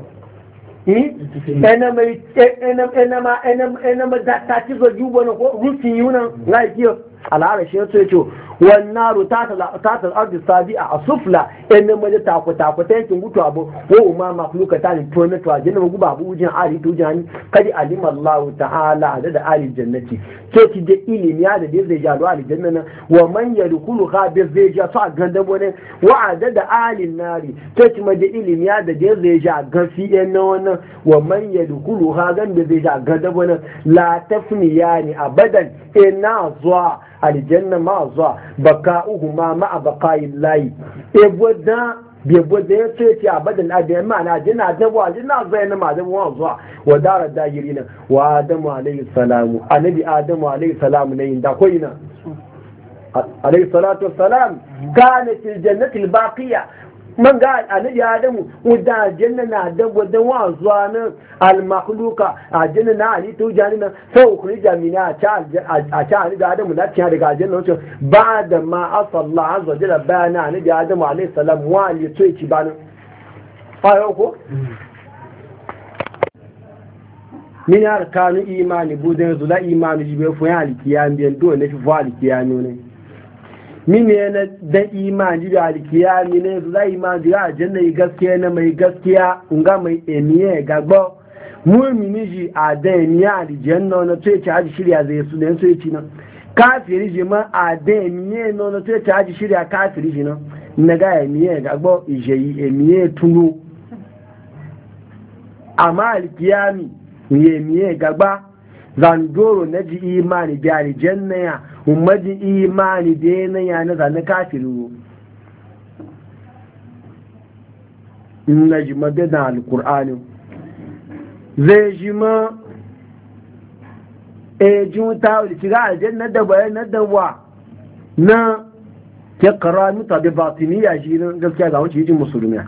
enama enama enama enama ta ci zo juba na ko rufin yuna ga kiyo al'arashi ya ce wan naru tata tata ardi sabi'a asufla enama da ta ku ta ku ta yankin gutu abu ko ma makhluka ta to na to ajin mu guba abu jin ari to jani kadi alima Allah ta'ala da ali jannati to ki da ilimi ya da zai jalo ali janna wa man yadkhulu khabi zai ja sa ganda bone wa adada ali nari to ki ma da ilimi ya da zai ja gafi en wannan wa man yadkhulu hadan da zai ja ganda bone la tafniyani abadan ina zuwa aljanna ma zuwa baka'uhuma ma baqa'il lahi eboda beboda ya ce ce abadan adai ma'ana jinna dabu jinna zai na ma dabu wa zuwa wa darar dahirina wa adamu alayhi salamu annabi adamu alayhi salamu ne inda koina alayhi salatu wassalam kana fil jannati al baqiya man ga annabi adamu uda janna na dabu da wa zuwa na al makhluqa ajanna na ali to janna sai ukhrija mina a ta a ta annabi adamu na tiya daga janna wato ba da ma asalla azza jalla bayana annabi adamu alayhi salam wa ali to ci bana ayo ko min arkanu imani budan zula imani jibe fo ya alkiyam biyan to ne fi fo alkiyam ne min yana da imani da alkiyam ne zula imani da janna gaskiya na mai gaskiya nga mai emiye gagbo mu'mini ji a da emiya aljanna na to ya ci shirya zai su ne so yaci na kafiri ji ma a da emiye no na to ya ci shirya kafiri ji na na ga emiye gagbo ijeyi emiye tunu amma alkiyami emiye gagba zandoro na ji imani da aljanna ya umaji imani da yana na zan kafiru na ji madada alqur'ani zai ji ma e ji wuta wani shiga aljanna da bayan na dawa na ke karami tabi batiniya shi ne gaskiya ga wancan yijin musulmiya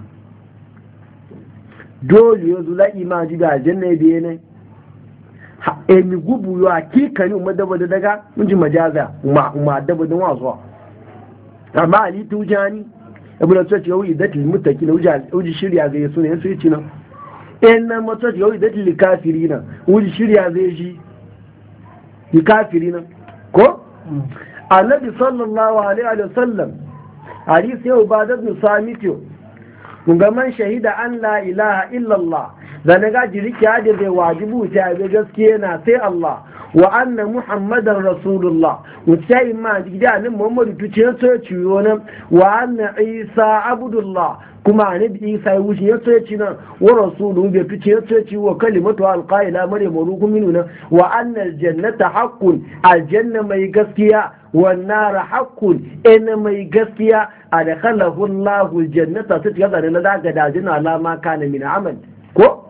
dole ya zula imaji da aljanna biye ne e mi gubu yo hakika ne umma daba da daga mun ji majaza umma umma daba da wazo amma ali tujani ibn tsaci yau idatul muttaqina uji shirya zai so ne sai ci nan in nan mutaci yau idatul kafirina uji shirya zai shi yi kafirina ko annabi sallallahu alaihi wa sallam hadisi yau ba da samitiyo ga man shahida an la ilaha illallah zane ga jiriki hadi zai wajibu ta ga gaskiya na sai Allah wa anna muhammadan rasulullah wuce ma gida nan muhammadu tuce ya so ciwo nan wa anna isa abdullah kuma ne bi isa ya wuce ya so ci nan wa rasuluhu bi tuce ya so ci wa kalimatu alqaila maryam ruhun minhu nan wa anna aljannata haqqun aljanna mai gaskiya wan nar haqqun ina mai gaskiya adkhalahu allah aljannata sai ga da daga dajin alama kana min amal ko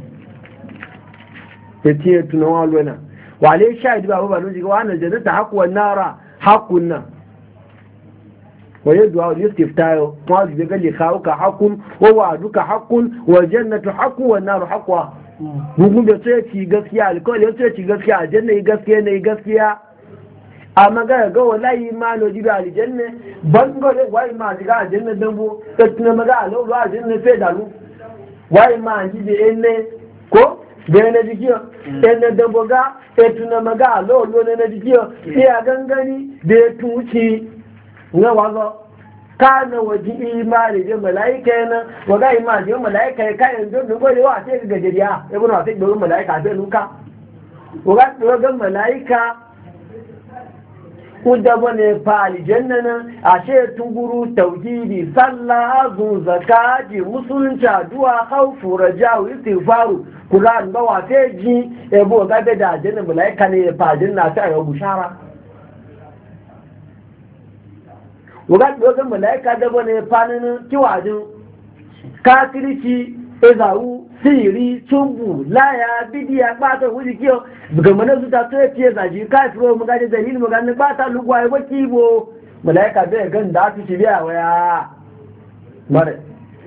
yace tunawa lona wale shahidi ba ba lokaci wa annal jannata haqqu wan nara haqqun na waye du'a al-istiftayo wa bi gali khauka haqqun wa wa'duka haqqun wal jannatu haqqun wan naru haqqwa gugun da sai ci gaskiya alkawali sai ci gaskiya aljanna gaskiya ne gaskiya amma ga ga wallahi imano jibi aljanna bango ne wai ma diga aljanna dambo tatuna maga alo ro aljanna fe dalu wai ma jibi enne ko da na jikiyo enne dambo ga etuna maga alo lo ne na jikiyo iya gangani da ya tuci nga wazo kana waji imani da malaika yana waga imani da malaika kai ndo ndo go wa sai ga gadiya e bunu sai do malaika da luka waga do ga malaika kunda bane fa aljanna nan ashe tunguru tauhidi sallah azu zakati musulunci addu'a khawfu raja'u istighfaru Quran ba wa sai ji e bo ga da aljanna malaika ne fa aljanna sai ya bushara waga dogon malaika da bane fanin kiwajin kafirci ezawu siri tumbu laya bidiya bata wuji kiyo daga mana su ta so yace zaji kafiro mu ga da dalili mu ga ne bata lugwa ai baki bo malaika da gan da su ci biya waya mare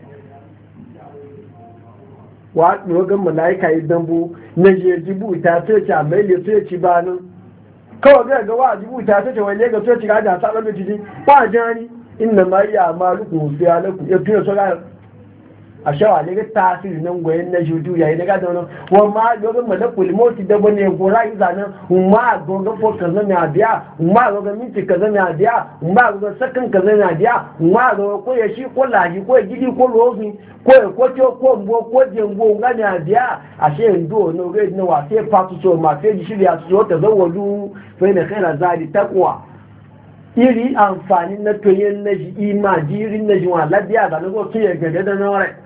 wa dogon malaika idan bu na je jibu ta so yace amma le so yace ba nan kawai zai ga wajibu ta tace wani ga so ci ga da sabon mutiji ba jani inna ma ya maluku biya laku ya tuya so ga a shawa ne ga tasiri nan goyen na judu yayi daga da wannan wa ma dogon malakul mauti da bane gora iza nan umma dogon fo kaza ne abiya umma dogon minti kaza ne abiya umma dogon sakan kaza ne abiya umma dogon ko ya shi ko laji ko gidi ko rozi ko ko to ko mbo ko jengo ngani abiya ashe ndo no ga ne wa sai fatu so ma sai shi ya so ta zawalu fa ina khaira zadi taqwa iri amfani na toyen na ji ima jirin na ji wa labiya da na go to ya gade da na ware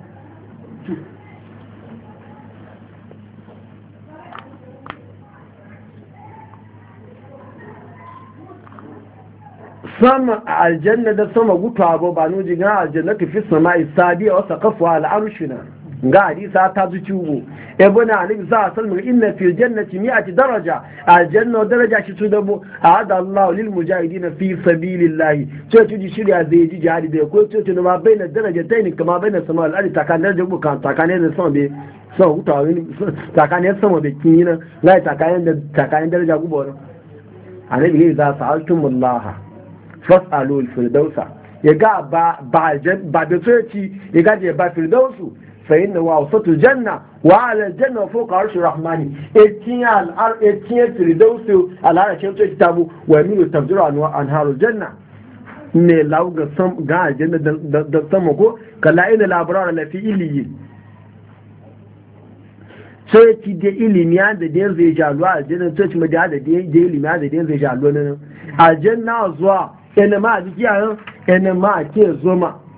sama aljanna da sama gutu abu ba nuji ga aljanna fi sama'i sabiya wa saqafu ala arshina ga hadisa ta zuci ugo ibn ali sa salmu inna fi jannati mi'ati daraja aljanna daraja shi su dabo hada allah lil mujahidin fi sabilillah ce tuji shirya zai ji jihadi da ko ce ce ma baina darajatayn kama baina sama al ardi takan daraja bu kan takan da sama be so gutu wani takan sama be kinina ga takan da takan daraja gubo annabi ya za sa'altumullah fas'alu al-firdausa ya ga ba ba ba da tsoci ya ga je ba firdausu fa inna wa wasatu janna wa ala janna fawqa arshi rahmani etiya al etiya firdausu ala arshi tsoci tabu wa minu tabdura anharul janna ne lauga sam ga janna da sama ko kala ina labrar la fi iliyi sai ci da ilimi da da zai jalo aljanna tsoci ma da da ilimi da da zai jalo nan aljanna zuwa ene ma jiki a ene ma ke zoma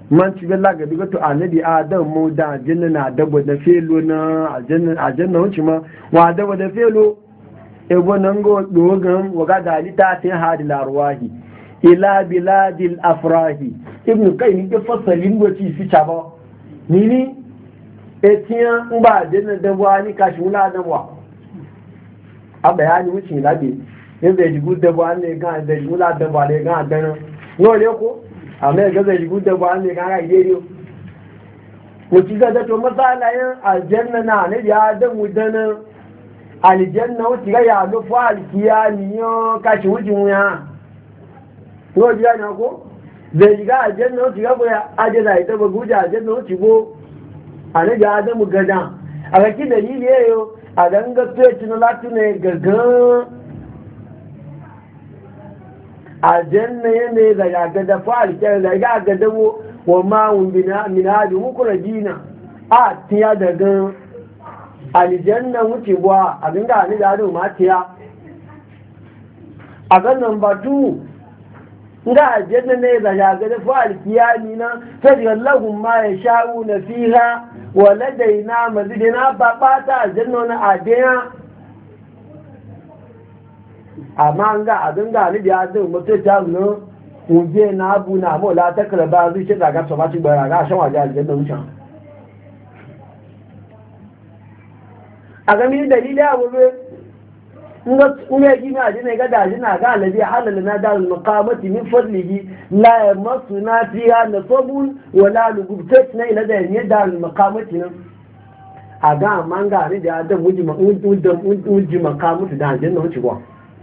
man ci bella ga diga to annabi adam mu da aljanna na dabo da felo na aljanna aljanna wuce ma wa dabo da felo e bonan go dogan waga dalita ta hadil arwahi ila biladil afrahi ibn qayyim ke fasalin goci fi chaba nini etiyan ngba de na dabo ani kashi mula dabo a bayani wuce labe yanzu ya jigu dabo an ne ga da mula dabo ne ga dana no le ko amma ga da jigu dabo an ne ga ga ideriyo wuce ga da to masala yin aljanna na ne ya da mudana aljanna wuce ga ya lo fa alkiyani yo kashi wuce mu ya no ji na ko zai ga aljanna wuce ga boya aje da ita ba guja aljanna wuce bo ane ga da mu gada a ga ki dalili yayo a ganga tuyaci na lati ne gagan aljanna yana da ya gada fa alkiyar da ya gada wa ma'un minadi mukula dina a tiya daga aljanna wuce buwa abin da ni da adu ma tiya a ga number two nga aljanna ne da ya gada fa alkiyar ni na sai lahum ma yasha'una fiha wa ladaina mazidina babata aljanna na adiya amma ga abin ga ni da adu mutu ta no kuje na abu na mo la takraba zai ce daga so ba ci bara ga shan waje aljanna wucin a ga mini dalili a wuri nga yi na ji ne ga daji na ga alabi halal na dalil maqamati min fadlihi la yamasuna fiha nasabun wala lugubtat na ila da ne dalil maqamati nan a ga man ga ni da adam wuji ma wuji maqamatu da aljanna wuci ba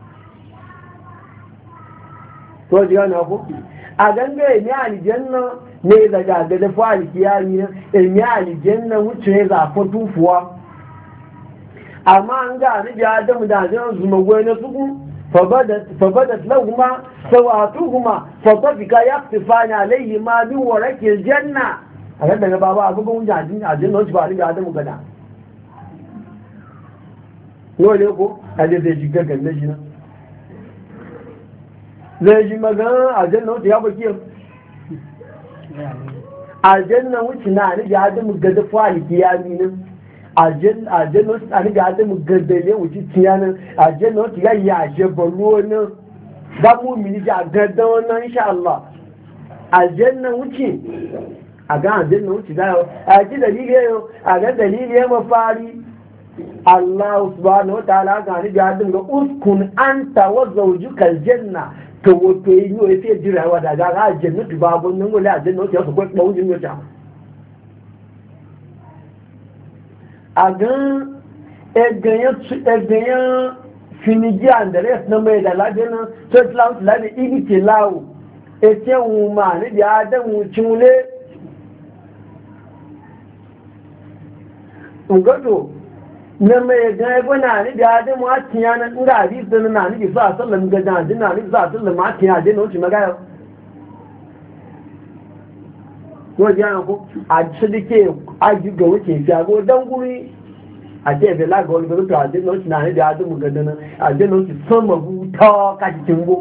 to ji na ko a ganga ne aljanna ne da ga da fa alkiyami ne aljanna wuce za fa tufuwa amma an ga ni da adam da zan zuma goyi na suku fabadat lahuma sawatuhuma fatafika yaqtifani alayhi ma bi warakil janna a ga daga baba abu gun jajin aljanna wuce ba ni da adam gada no ne ko a da zai shiga ganna shi na zai ji magana aljanna wuce ya baki aljanna wuce na ni da adam gada fa alkiyami ne aljanna wasu tsari da adamu gardale wuce tiyanin aljanna wasu ya yi ashe baro wani ba mu mini ji a gardan wannan insha Allah aljanna wuce a ga aljanna wuce da yau a ji dalili yau a ga dalili ya mafari Allah subhanahu wa ta'ala ga ni da adamu ga uskun anta wa zawjuka aljanna to wato yi ne ya fiye jirawa da ga aljanna tu babu nan wala aljanna wuce su kwai bawujin wuce a gan ẹgbẹ̀yàn finigi andres na mai da labinan church lounge labi ibike lawo eti ẹwùn ma níbi adẹ́wùn cínlé ngọ́dọ̀ na mai gan ẹgbẹ́ na níbi adẹ́wùn atiya na nga àríṣẹ́ na níbi sọ àṣọ́lẹ̀ gajan àdín na níbi sọ àṣọ́lẹ̀ ma atiya àdín na ó ti magayọ ko ji ana ko a shirike aji ga wuce fiyago don guri a ce bai laga wani garutu a jirgin wuce na ne da ya zumu gadana a jirgin wuce sama buta kashi kimbo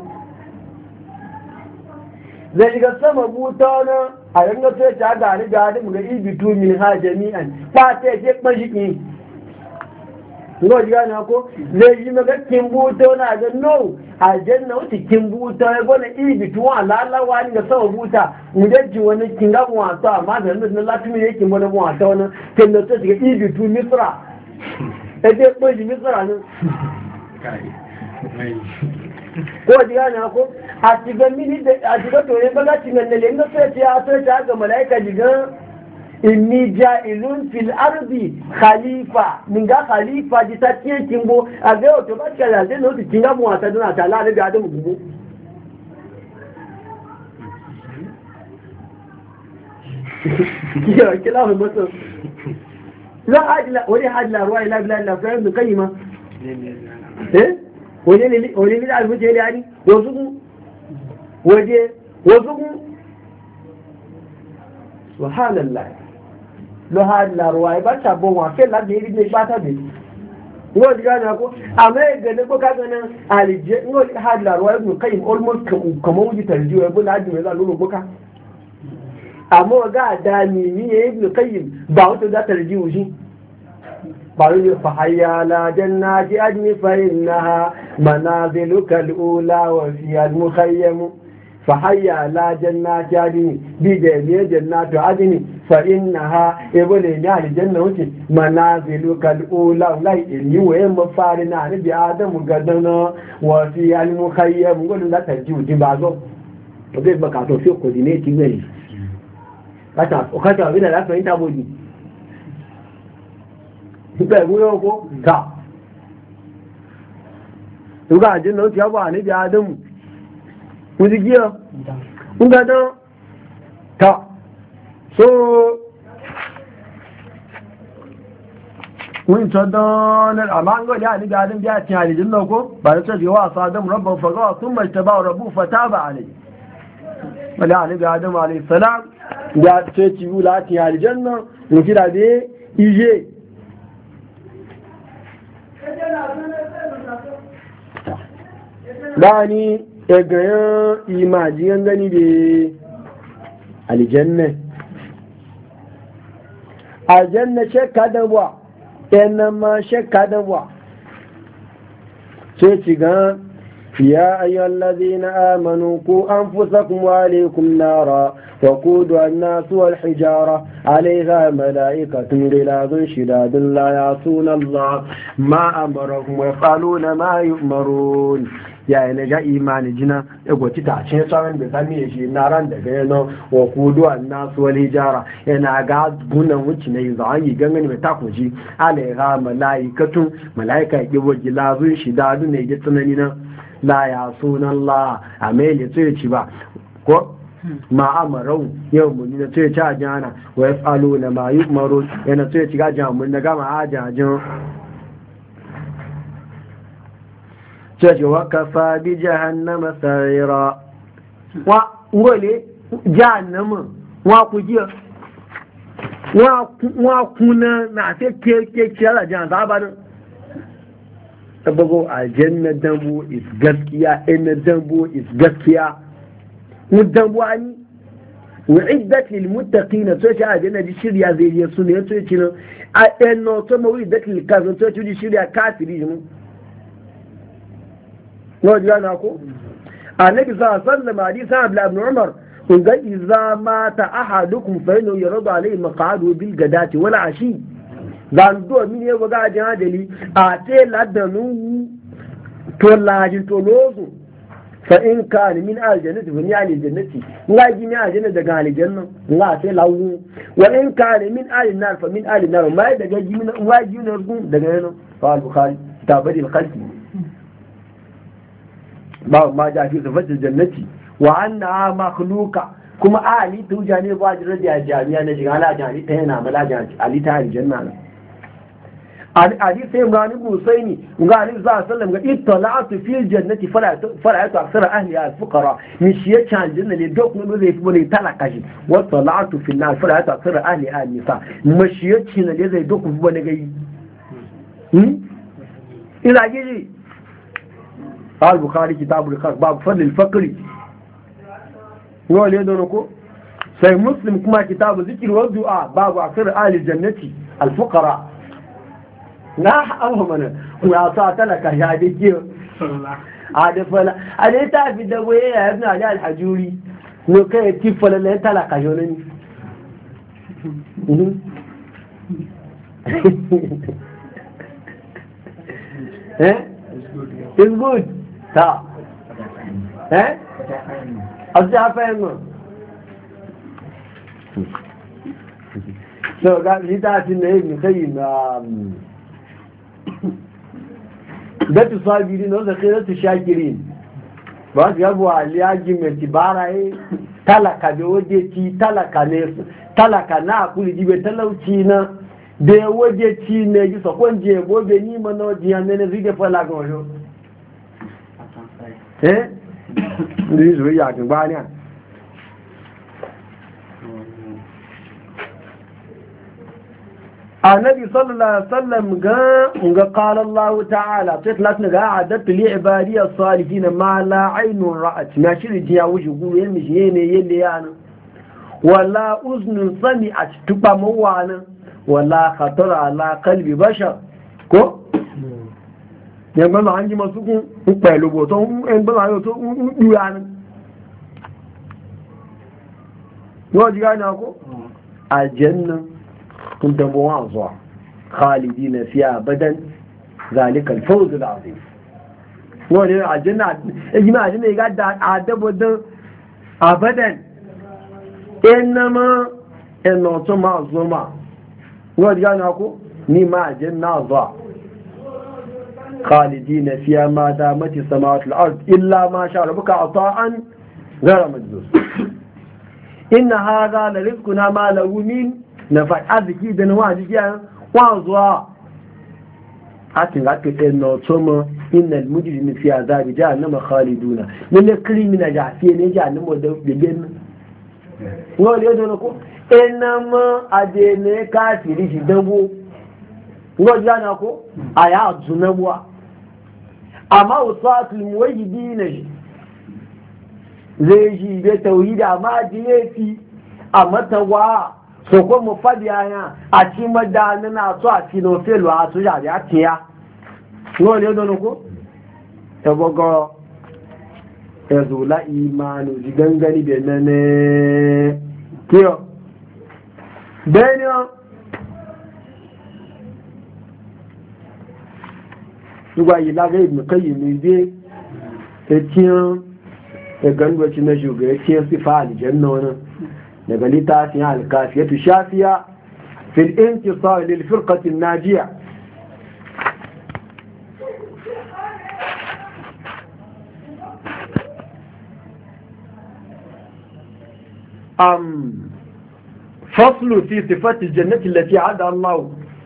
zai shiga sama buta na a yanga sai ta gani da ya ga ibitu min ha jami'an ba ta ce kmashi ngo jiga na ko zai yi maga kimbuto na ga no aljanna wuce kimbuto ya gona ibi tuwa lalawa ni ga sawa buta mu daji wani kinga mu wato amma da nan lati me yake mu da mu wato wannan kin da ta ga ibi tu misra e je ko ji misra ne ko jiga na ko a tiga mini da a tiga to ya baga tinan ne lenga sai ya sai ta ga malaika jiga inni ja'ilun fil ardi khalifa min ga khalifa ji ta tiye kingo a ga to ba ka da no ti kinga mu wata dana ta la da adamu gugu kiyo kila mu mutu la ajla wani hajla ruwa ila billah la fa ibn qayyima eh wani ne wani ne da muje yani wasu waje wasu subhanallah lo ha la ruwa ba ta bon wa fe la de ni ba ta de ngo diga na ko ame ga ne ko ka ga nan alije ngo ha la ruwa ibn qayyim almost kama wuji tarjiwa ibn hadi me za lulu boka amma ga da ni ni ibn qayyim ba wato da tarji wuji ba ne fa hayya la jannati ajni fa innaha manaziluka al-ula wa fiha al-mukhayyam fa hayya la jannati ajni bi da ne jannatu ajni fa innaha ibole ne aljanna wuce manaziluka al-ula la ni waye mafari na ni bi adamu gadana wa fiha al-mukhayyam golu da tarji wuji ba zo to bai baka to fi coordinate ne kata kata wina la fahimta boji nígbà ìwúrẹ́ ọkọ́ ta nígbà àjẹ́ náà ti yàbọ̀ àníbi Ádámù mo ti gíọ́ ń gádán ta so wọ́n tọ́dán àmá ń gọ́dá àníbi Ádámù bí a ti àrìjìn náà kó bà ní tọ́jú wá sọ Ádámù rọ́bọ̀ fọ́gọ́ tún mọ̀ tẹ́bá rọ̀bù fataba àlè wọ́n àníbi Ádámù alayhisalam ya ce ci yi láti àrìjìn náà mo ti dàbí iye bani egayen imajiyan gani da aljanna aljanna shekka da buwa yanan ma shekka da buwa sai ci gan ya ayyuan lazina amanu ku an fusakun walekun nara وقودها الناس والحجارة عليها ملائكة غلاظ شداد لا يعصون الله ما أمرهم ويفعلون ما يؤمرون يعني جاء إيمان جنا يقول تتعشين صارن بثاني شيء ناران دقينا وقودها الناس والحجارة يعني أقعد قلنا وچنا يزعاني قنغن متاكوشي عليها ملائكة ملائكة يقول غلاظ شداد نيجتنا لا يعصون الله أميل يتويتي با ma amarau yau mun ne sai ta jana wa yafalu ma yumaru yana sai ci gajan mun daga ma ajajin sai wa kafa bi jahannama sayra wa ngole jahannama wa ku ji wa wa kuna na sai ke ke kira jan zabarin tabago aljanna dambu is gaskiya inna dambu is gaskiya mudawani وعدت للمتقين توشي عادنا دي شريعة زي يسوني توشي انو توما وعدت للكافرين توشي دي شريعة كافرين نوجي انا اكو النبي صلى الله عليه وسلم حديث عبد الله بن عمر قال اذا مات احدكم فانه يرد عليه مقعده بالغداة ولا عشي زاندو مين يبقى قاعد عادلي اتي لدنو تولاجي تولوزو فإن كان من الجنة فمن أهل الجنة لا يجي من الجنة دقا أهل الجنة لا تلو وإن كان من أهل النار فمن أهل النار ما يجي من لا يجي من الرقم دقا هنا قال البخاري تابدي الخلق ما جاء في صفة الجنة وأنها مخلوقة كما أهلي توجاني واجر رضي الجامعة نجي على جاني تهنا ملا جاني أهلي تهل الجنة حديث عمران بن حسين قال عليه الصلاه والسلام اطلعت في الجنه فرأيت اكثر اهلها الفقراء مشيت كان الجنه اللي دوك من زي يفوني تلقى وطلعت في النار فرأيت اكثر اهلها النساء مشيت كان اللي زي دوك يفوني جاي هم الى جي قال البخاري كتاب الرقاق باب فضل الفقر يقول يدونكو سي مسلم كما كتاب ذكر والدعاء باب اكثر اهل الجنه الفقراء na abu mana ya sa talaka ya da ke a da fala a da ta fi da waye ya yi na da alhajuri no kai ti fala na talaka yo ne eh it's good ta eh asa fa yin so ga litatin ne mi kai na datu sabiri no zakiratu shakirin ba ga bu aliyaji me tibara e talaka be waje ci talaka ne talaka na kuli jibe talauci na da waje ci ne ji sakon je gobe ni mana ji an ne zige fala ga wajo eh ni zo ya ga ba ne النبي صلى الله عليه وسلم قال قال الله تعالى تطلعت نقا عددت لعبادي الصالحين ما لا عين رأت ما شرط يا وجه يقول يلمشيني يلي يعني wala uznun sami a tuba mawanin wala khatara ala qalbi bashar ko yẹn gbọ́nà an jí masu kún pẹ̀lú bò tó ń gbọ́nà yóò tó ń dúra ní yóò jí gáà ní ọkọ́ aljanna kun dambo wọn zuwa khalidi na fiye abadan zalikal fawzul azim wọ́n ni aljanna ẹjí ma aljanna ya gada adabodan abadan ẹnama ẹnà tó ma zuwa ma yóò jí gáà ní ọkọ́ ni ma aljanna zuwa خالدين فيها ما دامت السماوات والأرض إلا ما شاء ربك عطاء غير مجدود إن هذا لرزقنا ما له من نفع أذكي دنوا جيا وانزوا حتى قلت إنه ثم إن المجرم في عذاب جهنم خالدون من الكريم من جعفين جهنم ودبين wọ́n lè dọ́nà kó ẹnàmọ́ adẹ́nẹ́ káàkiri ti dánwó wọ́n jẹ́ àná kó àyà àtúnmẹ́wàá amma usatul muwahhidin zai ji da tauhidi amma jiyefi amma tawa so ko mu fadi aya a ci madana na so a ci no felo a so ya ya tiya no le don ko ta bogo ezula imanu jigangani be nane kiyo benyo nígbà yìí lábẹ́ ìgbìnkẹ́ yìí ní ilé ẹtíyàn ẹgbẹ̀rúnwẹ̀tí na ṣùgbẹ̀ ẹtíyàn sí fa àlìjẹ́ náà daga littafin alkafiya tu shafiya fil intisar lil firqati najiya am faslu fi sifati jannati allati ada Allah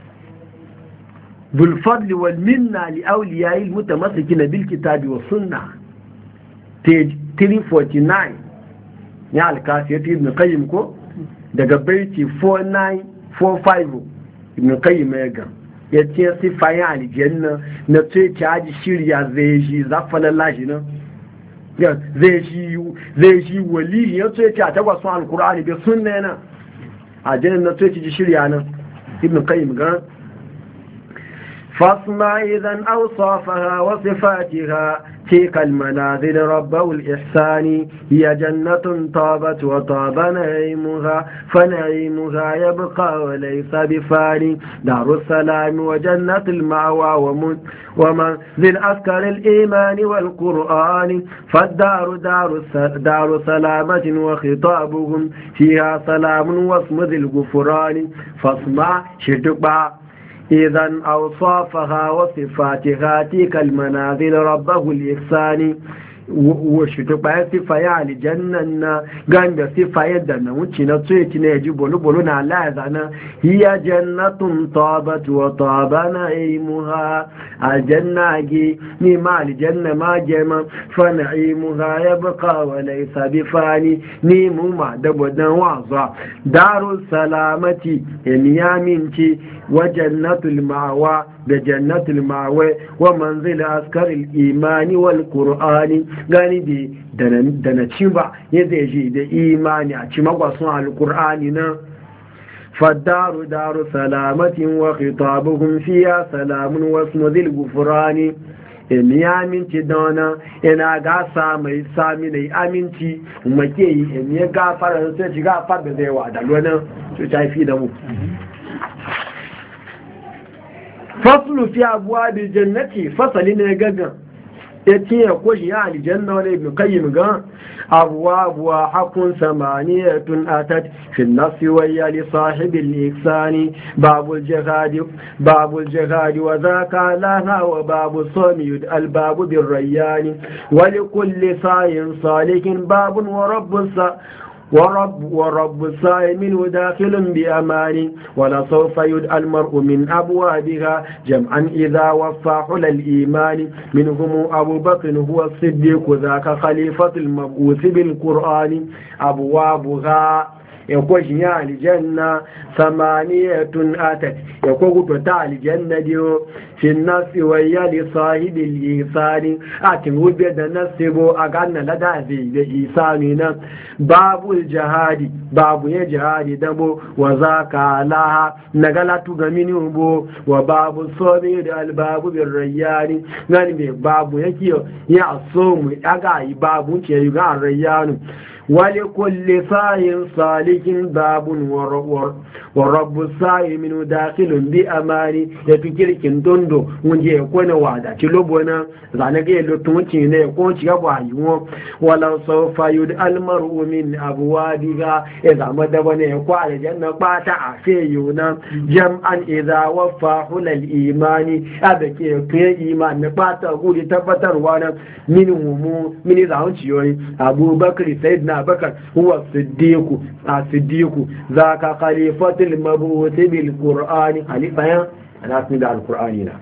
بالفضل والمنة لأولياء المتمسكين بالكتاب والسنة page three forty-nine ya alkafiyar ibn qayyim ko daga baiti four nine four five ibn qayyim ya ga ya ce sifayen aljanna na ce caji shirya zai shi zafala lashi na zai shi zai shi wali ya ce ta tagwason alkur'ani bai sunna yana aljanna na ce ci shirya nan ibn qayyim ga فاصنع إذا أوصافها وصفاتها تلك المنازل ربه الإحسان هي جنة طابت وطاب نعيمها فنعيمها يبقى وليس بفاني دار السلام وجنة المأوى ومن ومنزل أسكر الإيمان والقرآن فالدار دار, دار سلامة وخطابهم فيها سلام واسم ذي الغفران فاصنع شتبع إذا أوصافها وصفاتها تلك المنازل ربه الإحسان وشتبع صفايا لجنة قام صفايا دنا وشنا تشينا يجيب لبولنا على ذنا هي جنة طابت وطاب نعيمها الجنة جي نما الجنة ما جمع فنعيمها يبقى وليس بفاني نيم ما دبنا وعظا دار السلامة اليامنتي وجنة المأوى بجنة المأوى ومنزل عسكر الإيمان والقرآن gani da na ci ba yadda ya ji da imani a ci magwasun alkur'ani na faddaru daru salamatin wa khitabuhum fiya salamun wasu zil gufurani in ya aminci dana ina gasa mai sami da aminci make yi in ya gafara sai ci gafar da zai wa da lona su ta fi da mu faslu fi abuwa da jannati fasali ne gaggan yace ya koshi ya aljanna wani ibn qayyim ga abwabuwa hakun samaniyatun atat fi an-nafs wa ya li sahibi al-ihsani babul jihad babul jihad wa dhaka laha wa babu sami al-babu bir-rayyan wa li kulli sa'in salihin babun wa rabbus ورب ورب الصائم داخل بأمان ولسوف يدعى المرء من أبوابها جمعا إذا وفى حلى الإيمان منهم أبو بكر هو الصديق ذاك خليفة المبعوث بالقرآن أبوابها ya ko shi ya aljanna samaniyatun atat ya ko guto ta aljanna dio fi nasi wa ya li sahibi al-ihsani atin wube da nasibo a ganna lada da isani na babu jihadi babu ya jihadi dabo wa zaka laha nagalatu ga mini ubo wa babu sobi da albabu bir rayyani ngani me babu yake ya so mu aga yi babu ce yi ga rayyanu wali kulli sayin salikin babun wa rabbu sayi minu dakhilun bi amani ya fikirkin dondo wunje ya kone wada ci lobona zane ga yalo tunci ne ko ci ga ba yiwo wala sawfa yud almaru min abwadiha idza madaba ne ko aljanna bata a feyuna jam'an idza waffa hulal imani abake ke iman ne bata gudi tabbatarwa na min humu min zawun ciyoyi abubakar sayyidina bakar huwa siddiqu as-siddiqu zaka khalifatul mabuth bil qur'ani khalifayan anasmi da al-qur'ani na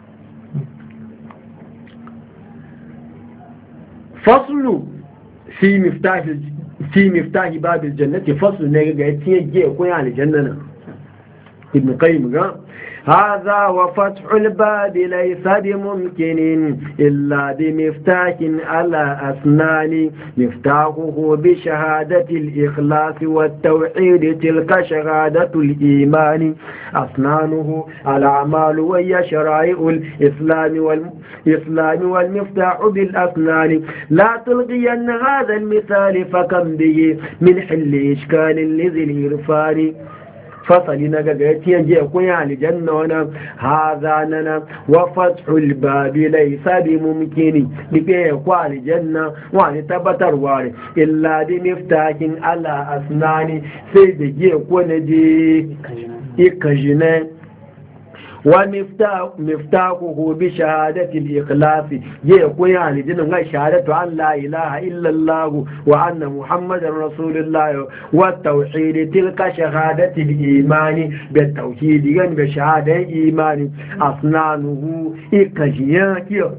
faslu fi miftah fi miftah bab al-jannati faslu ne ga yace ko ya al-janna ibn qayyim ga هذا وفتح الباب ليس بممكن إلا بمفتاح على أسنان مفتاحه بشهادة الإخلاص والتوحيد تلك شهادة الإيمان أسنانه الأعمال وهي شرائع الإسلام والإسلام والمفتاح بالأسنان لا تلقين هذا المثال فكم به من حل إشكال لذي الإرفان fasali na gagayatiyan jiya kunya aljanna wannan haza nana wa fathul babi laysa bi mumkini dike kwa aljanna wa ni tabbatarwa ne illa bi miftahin ala asnani sai da jiya ko ne je ikajine wa miftahuhu bi shahadati al-ikhlas ya koya alijin ga shahadatu an la ilaha illa allah wa anna muhammadar rasulullah wa tauhid tilka shahadati al-imani bi tauhid gan bi shahadati imani asnanuhu ikajiya kiyo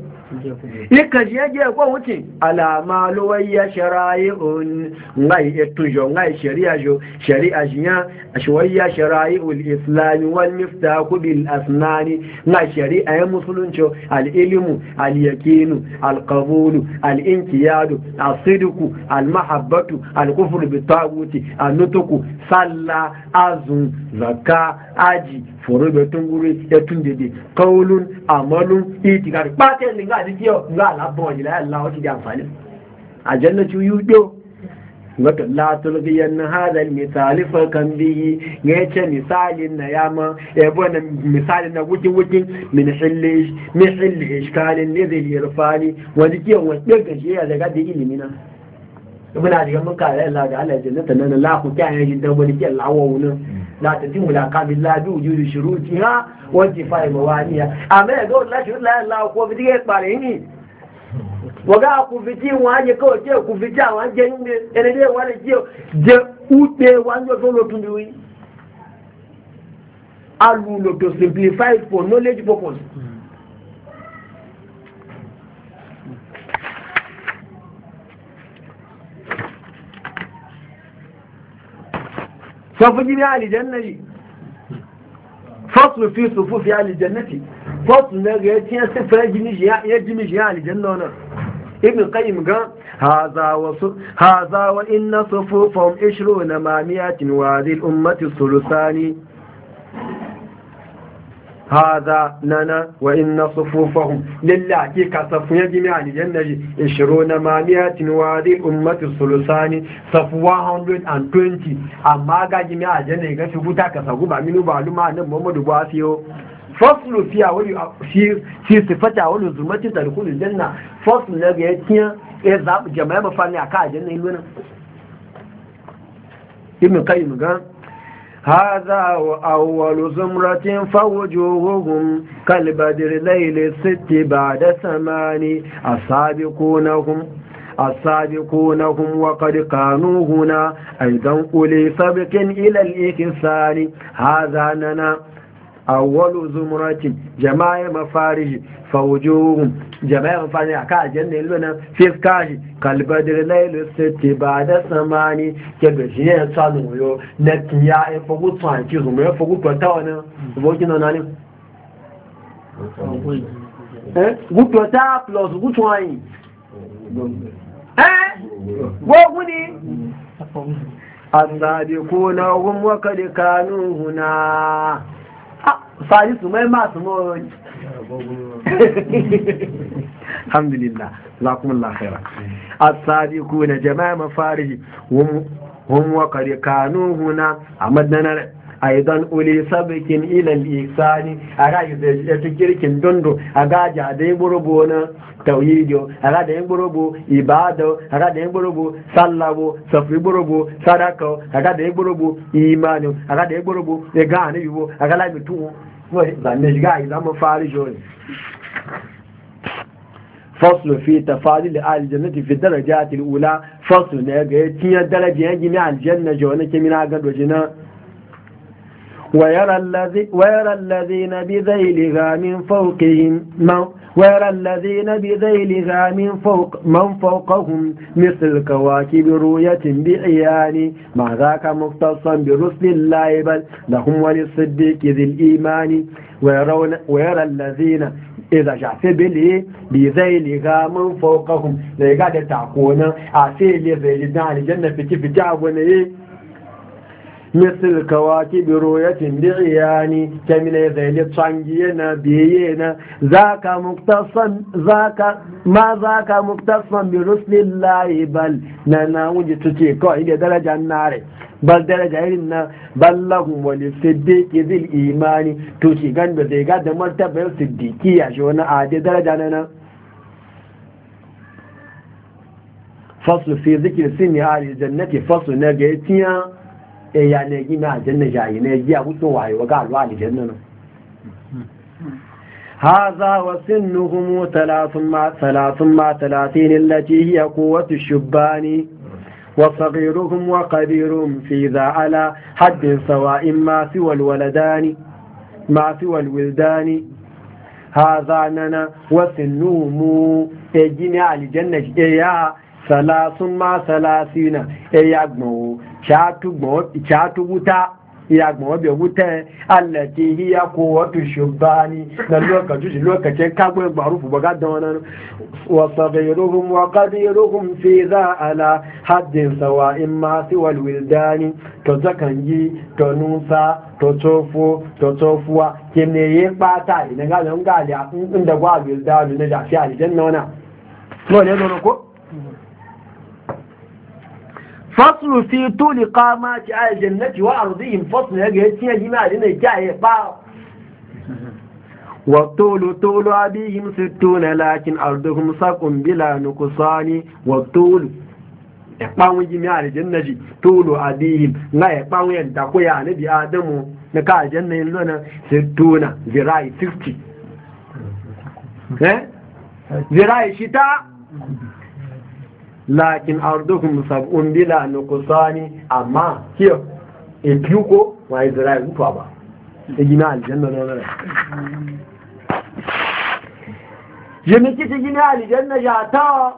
ikajiya je ko wuce alama luwayya shara'i'un ngai etujo ngai sharia jo sharia jiya ashwayya shara'i'ul islam wal miftahu bil asnani ngai sharia ya musulunci al ilmu al yaqinu al qabulu al inqiyadu al sidqu al mahabbatu al kufru bit taguti an nutuku salla azun zakka aji forobe tunguri etundede qaulun amalun itikad pate linga dikiyo nga la bon ila Allah o ti di àǹfààní ajannatu yudo ngata la tulqiyan hada almithal fa kan bihi yace misalin na yama ebo na misalin na wukin wukin min hilli min hilli iskalin lidhi irfani wa dikiyo wa daga shi ya daga da ilimina muna diga mun kare Allah da Allah jannata nan la ku kyan yin dan wani ke lawo wunin la tatimu la kamilla bi wujudi shurutiha wa intifai mawaniya amma ga Allah shi Allah ko bi diga bare ni waga ku fiti waje ko je ku fita waje ne ene dai wani je je ute wanjo to lo tunduwi alu lo to simplify for knowledge purpose صفجي على الجنة فصل في صفوف على الجنة فصل نجاتي سفر جميج يجميج على الجنة هنا ابن القيم قال هذا وصف هذا وإن صفوفهم عشرون مامية وهذه الأمة الثلثان هذا لنا وإن صفوفهم لله كي كصف يجمع على الجنة عشرون مامية وهذه الأمة الثلثان صف مئة وعشرين أما قا جمع على الجنة كسبوتا كسبوبا منو معلومة أن محمد بواسيو فصل في أول في في صفة أول ظلمة تدخل الجنة فصل لقيتين إذا جماعة مفاني أكا الجنة إلونا ابن القيم قال هذا أول زمرة فوجوههم كالبدر ليل الست بعد ثمان السابقونهم السابقونهم وقد كانوا هنا أيضا أولي سبق إلى الإكسان هذا لنا awwalu zumratin jama'a mafariji fawjuhum jama'a mafariji aka aljanna yalo nan fiskashi kalbadir laylu sitti ba'da samani ke da shi ya tsanu yo na tiya e fogu tsan ki zumu ya fogu to ta wannan boki nan ne eh guto ta plus guto ayin eh wo ni الصادقون هم وقد كانوا هنا صادق ما ما سمو الحمد لله جزاكم الله خيرا الصادقون جماعة مفارج هم هم وقد كانوا هنا عمدنا aidan uli sabikin ilal ihsani aga yuze kirkin dondo aga ja da gburubu na tauhidio aga da gburubu ibado aga da gburubu sallabo safi gburubu sadaka aga da gburubu imani aga da gburubu e ga ne yubo aga la mitu wo da ne ga ida mo fari jori faslu fi tafadil aljannati fi darajati alula faslu ne ga tiya darajar gina aljanna jona kemina ga dojina ويرى الذي ويرى الذين بذيلها من فوقهم من ويرى الذين بذيلها من فوق من فوقهم مثل الكواكب رؤية بعيان مع ذاك مختصا برسل الله بل لهم وللصديق ذي الإيمان ويرون ويرى الذين إذا شعف بلي بذيلها من فوقهم لقد تعقون أسيل ذيلنا الجنة في كيف تعبون مثل كواكب رؤية بعياني كمن ذيل تصنجينا بيينا ذاك مقتصا ذاك ما ذاك مقتصا برسل الله بل نانا وجدت تيكو إلى درجة النار بل درجة إلنا بل لهم وللصديق ذي الإيمان تشيغان بذيغا مرتبة الصديقية شونا عادي درجة نانا فصل في ذكر سن أهل الجنة فصل نجيتيا ya ne gina aljanna jayi ne giya mutum waye wa ga alwa aljanna hadha wa sinnuhum thalathun ma thalathun ma thalathin allati hiya quwwatu ash-shubbani wa saghiruhum wa qabiruhum fi dha ala hadd sawa'in ma siwa al-waladani ma siwa al-wildani hadha nana wa sinnuhum e gina aljanna ya salasun ma salasina e yagmo chatu wuta yagmo be wuta allati hiya quwwatu shubani na lokacin lokacin kagwe barufu baga da wannan wa saghiruhum wa qadiruhum fi za ala haddin sawa'in ma siwa alwildani to zakanji to nusa to tsofu to tsofuwa kene ye pata ina ga nan ga da inda gwa wildani na da fi aljanna wana no ne no ko فصل في طول قامات أهل الجنة وأرضهم فصل يجي جماعة لنا جاي باو والطول طول أبيهم ستون لكن أرضهم سق بلا نقصان والطول يقاوم جماعة الجنة طول أبيهم لا يقاوم يدقوا يا نبي آدم نكا الجنة لنا ستون ذراعي ستين ذراعي شتاء lakin ardukum sab'un bila nuqsani amma kiyo e piuko wa Israel ku ba e gina aljanna no no je me kiti gina aljanna ya ta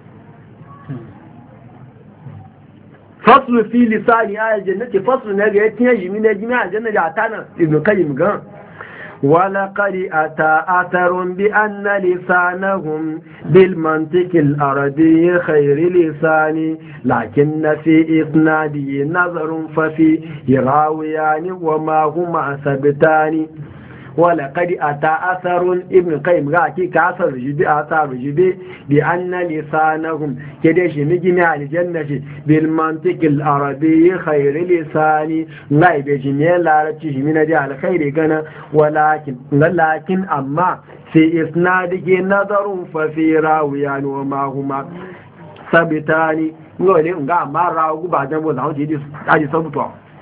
faslu fi lisani aljannati faslu ne ga yatiya yimi ne gina aljanna ya ta nan ibn qayyim gan ولقد أتى أثر بأن لسانهم بالمنطق الأرضي خير لسان لكن في إسناده نظر ففي راويان وما هما ثبتان ولقد أتى أثر ابن قيم غاكي كأثر جدي أثر جدي بأن لسانهم كدش مجمع الجنة بالمنطق العربي خير لساني لا بجميع العربي من دي على خير كنا ولكن لكن أما في إسناده نظر ففي راويان وما هما ثبتان نقول nga ma rawu ba dan bo zawo ji ji sabuto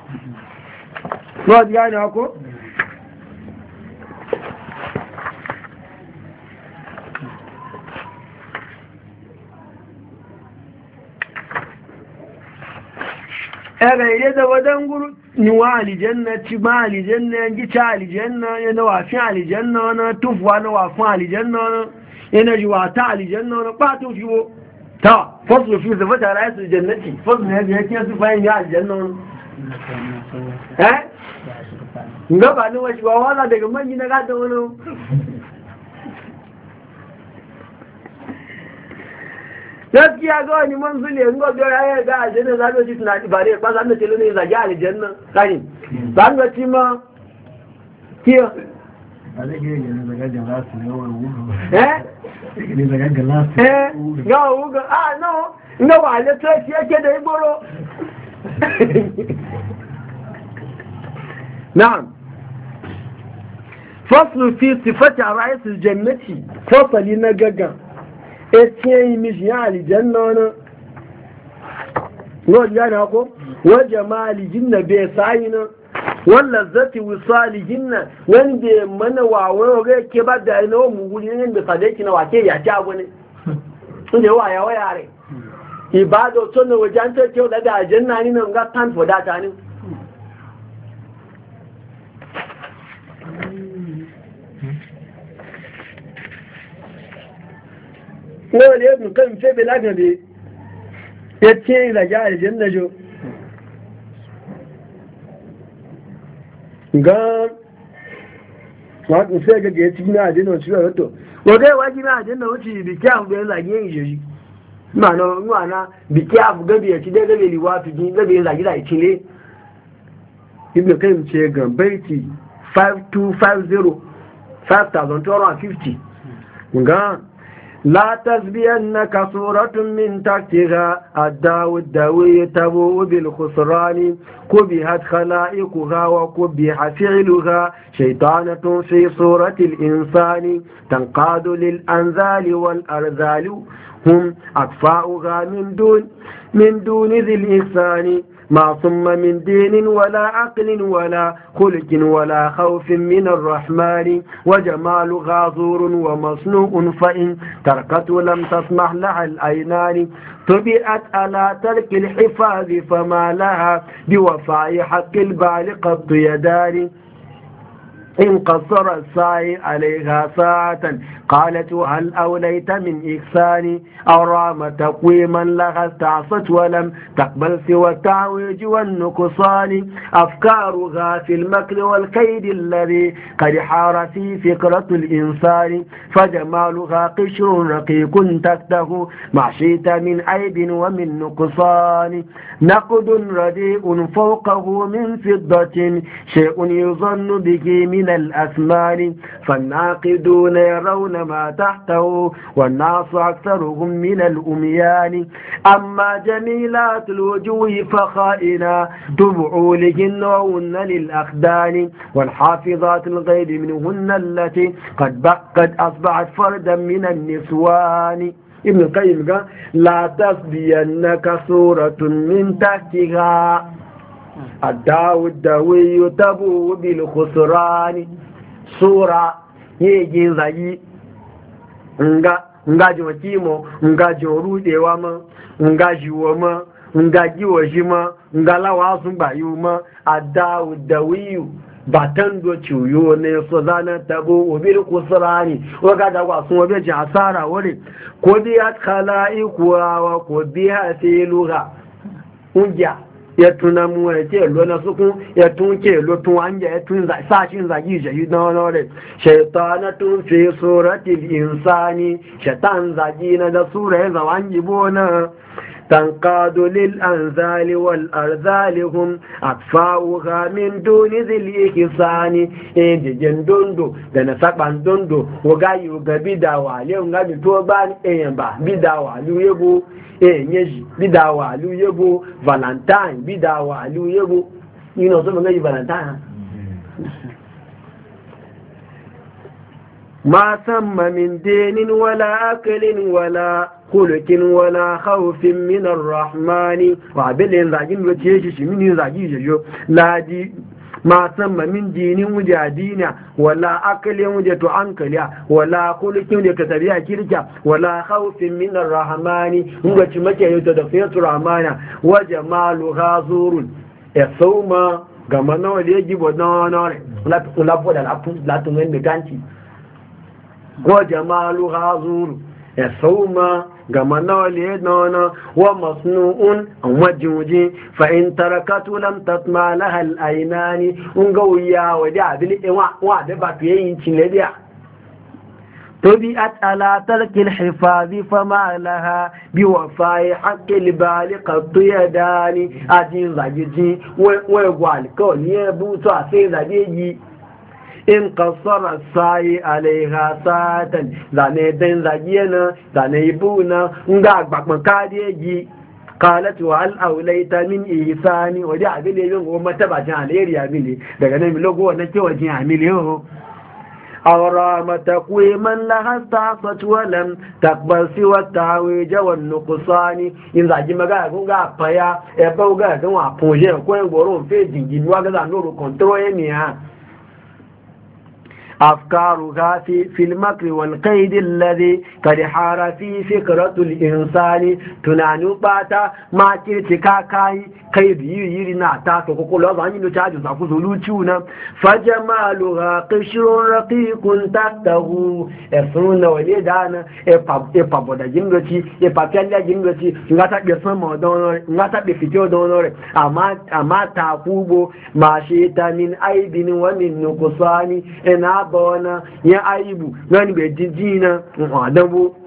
no ji yani ko ẹ̀rẹ̀ ilé zaba don guru ni wa aljanna ci ma aljanna yangi ci aljanna yana wa fi aljanna na tufuwa na wa fun aljanna yana ji wa ta aljanna na ba to jiwo ta faslu fi zafata ra'is jannati faslu ne yake su fa yin aljanna eh ngaba ni wa shi wa wala daga manyi na gada wani gaskiya ga wani manzuli yanzu ga ya ga aljanna za ka ci tunani ba dai ba za mu tilo ne za ga aljanna kani za mu ci ma kiyo eh ne zaga galas eh ga uga ah no nga wale to yake da iboro na'am faslu fi sifati ra'is aljannati fasali na gaga etiye miji ya aljanna na no ya na ko wa jamali jinna be sayina walla zati wisali jinna wanda mana wawo ga ke ba da ina mu guri ne da sadaki na wake ya ta gune inda wa ya waya re ibado to ne wajen ta ke da aljanna ni nan ga tan for data ne wọ́n lè ẹ̀dùn kan fẹ́ bẹ lágbàbẹ̀ ẹ̀tí ìrìnàjá àìjẹ́ ńlẹ́jọ́ gan wọ́n kò fẹ́ gẹ́gẹ́ tí ní àjẹ́ náà sílẹ̀ lọ́tọ̀ wọ́gẹ́ ìwájí náà àjẹ́ náà ó ti bìkí àfúgbẹ́ ìlàjẹ́ ìyẹ̀yí mọ̀nà bìkí àfúgbẹ́bì ẹ̀tí dẹ́gẹ́bẹ̀ lè wá fi jí gẹ́gẹ́ ìlàjẹ́ ìkílé ibùdó kẹ́yìn ṣe gan bẹ́ẹ̀tì five two five zero five thousand two hundred fifty gan لا تسبينك صورة من تحتها الداو الداوي تبوء بالخسران كبهت خلائقها وكبح فعلها شيطانة في صورة الإنسان تنقاد للأنذال والأرذال هم أطفاؤها من دون من دون ذي الإحسان ما صم من دين ولا عقل ولا خلق ولا خوف من الرحمن وجمال غازور ومصنوع فإن تركت لم تسمح لها الأينان طبئت على ترك الحفاظ فما لها بوفاء حق البال قد يدان إن قصر السعي عليها ساعة قالت هل أوليت من إحسان أو رام تقويما لها استعصت ولم تقبل سوى التعويج والنقصان أفكارها في المكر والكيد الذي قد حار في فكرة الإنسان فجمالها قشر رقيق تكته مع شيت من عيب ومن نقصان نقد رديء فوقه من فضة شيء يظن به من الأثمان فالناقدون يرون ما تحته والناس أكثرهم من الأميان أما جميلات الوجوه فخائنا تبعولهن وهن للأخدان والحافظات الغيب منهن التي قد, قد أصبحت فردا من النسوان ابن القيم قال لا تسبينك صورة من تحتها الداو الدوي تبو بالخسران صورة يجي زي nga nga ji wakimo nga ji rudewa ma nga ji woma nga ji wajima nga lawa sun bayu ma adawu dawiyu batan do ciyo ne so zana tabo obil kusrani waga da kwa sun obe ji asara wore ko biya khalaiku wa ko biya filuha unja ya tuna mu ya ce lo na sukun ya tun ke lo tun anja ya tun za sashin zagi je yi don lore shaytanatun fi surati al-insani shaytan zagi na da sura ya zawangi bona تنقاد للأنذال والأرذال هم أطفاؤها من دون ذي الإحسان إنجي جندوندو دانا ساقبان دوندو وغايو غبيدا والي ونغابي توبان إيانبا بيدا والو يبو إيانيجي بيدا والو يبو فالنتاين بيدا والو يبو ينو سوما غايو فالنتاين ما ثم من دين ولا أكل ولا خلق ولا خوف من الرحمن وعبلين زاجين وتيشش من زاجين جو لا دي ما ثم من دين وجادين ولا أكل وجت عنكليا ولا خلق وجت تبيع كيركا ولا خوف من الرحمن وجت مكة يتدفيت الرحمن وجمال غازور الصوم gama nawa da ya gibo na nore lapo da latun yin ganci ko jamalu hazuru ya sauma gama nawa da ya nuna wa masnu'un an wajinuji fa in tarakatu lam tatma laha al-aynani un ga wuya wa da abin wa da ba fiye yin cinadiya طبيعت على ترك الحفاظ فما لها بوفاء حق البال قد يداني أجين زاجي ويقول كون يبوتو أسي زاجي إن قصر الساي عليها ساعة زاني دين زاجينا زاني يبونا ونقاك باك مكاديجي قالت وهل أوليت من إيساني ودع بلي ينغو متبع جان يا بلي دقا نمي لغو ونكي وجين عملي هو أورام تقويما لها استعصت ولم تقبل سوى التعويج والنقصان إن ذا جمع قاقون قاقيا يبقوا قاقون وعبوجين كوين قرون في جنجين وقضا نورو كنتروينيها أفكارها في, في المكر والقيد الذي قد حار في فكرة الإنسان تنانو باتا ما كرتكا كاي قيد يرينا تاتو كقول الله عنه تاجو سافو زلوتيونا فجمالها قشر رقيق تحته يسرون وليدانا إبا بودا جنغتي إبا كلا جنغتي ngata besama donore ngata befitio donore ama ama takubo ma shita min aibin wa min nuqsani ina bona ya aibu ngani be jijina adabu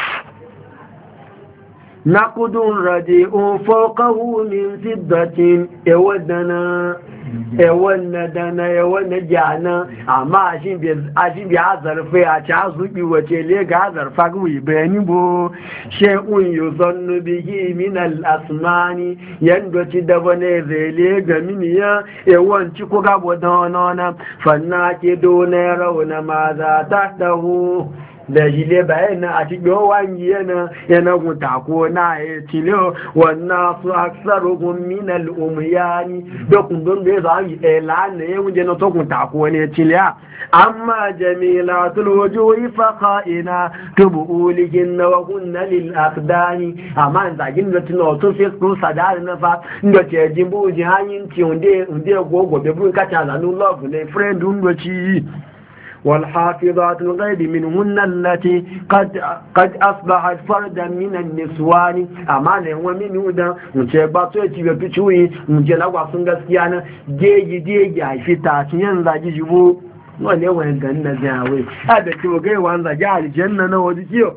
naqdun radi'un fawqahu min fiddatin yawadana yawanna dana yawanna jana amma ashin bi ashin bi azarfa a cha zubi wace le ga azarfa gwi bayani bo shay'un yuzannu bihi min al-asmani yando ci da bane zele ga miniya yawanci ko ga bodona fanna ke dona rauna ma za ta dahu da jile bayan a cikin wangi yana yana guta ko na ya cile wannan su aksaru min al-umyani da kundin da ya zai elan ne wuje na to guta ko ne cile amma jamilatul wujuhi fa qa'ina tubulihin wa kunna lil aqdani amma zagin da tuno to sai ku sadar na fa inda ce jimbu jihanin ci unde unde gogo be bu ka ta zanu love ne friend ndo ci والحافظات الغيب منهن التي قد قد أصبحت فردا من النسوان أمانة ومن هذا مشابهة تبتشوي مجلوا سنغسيانا جيجي جيجي في تاسين زاجي جبو wale wani ganin na zai a da ke gai wanda ja aljanna na waje kiyo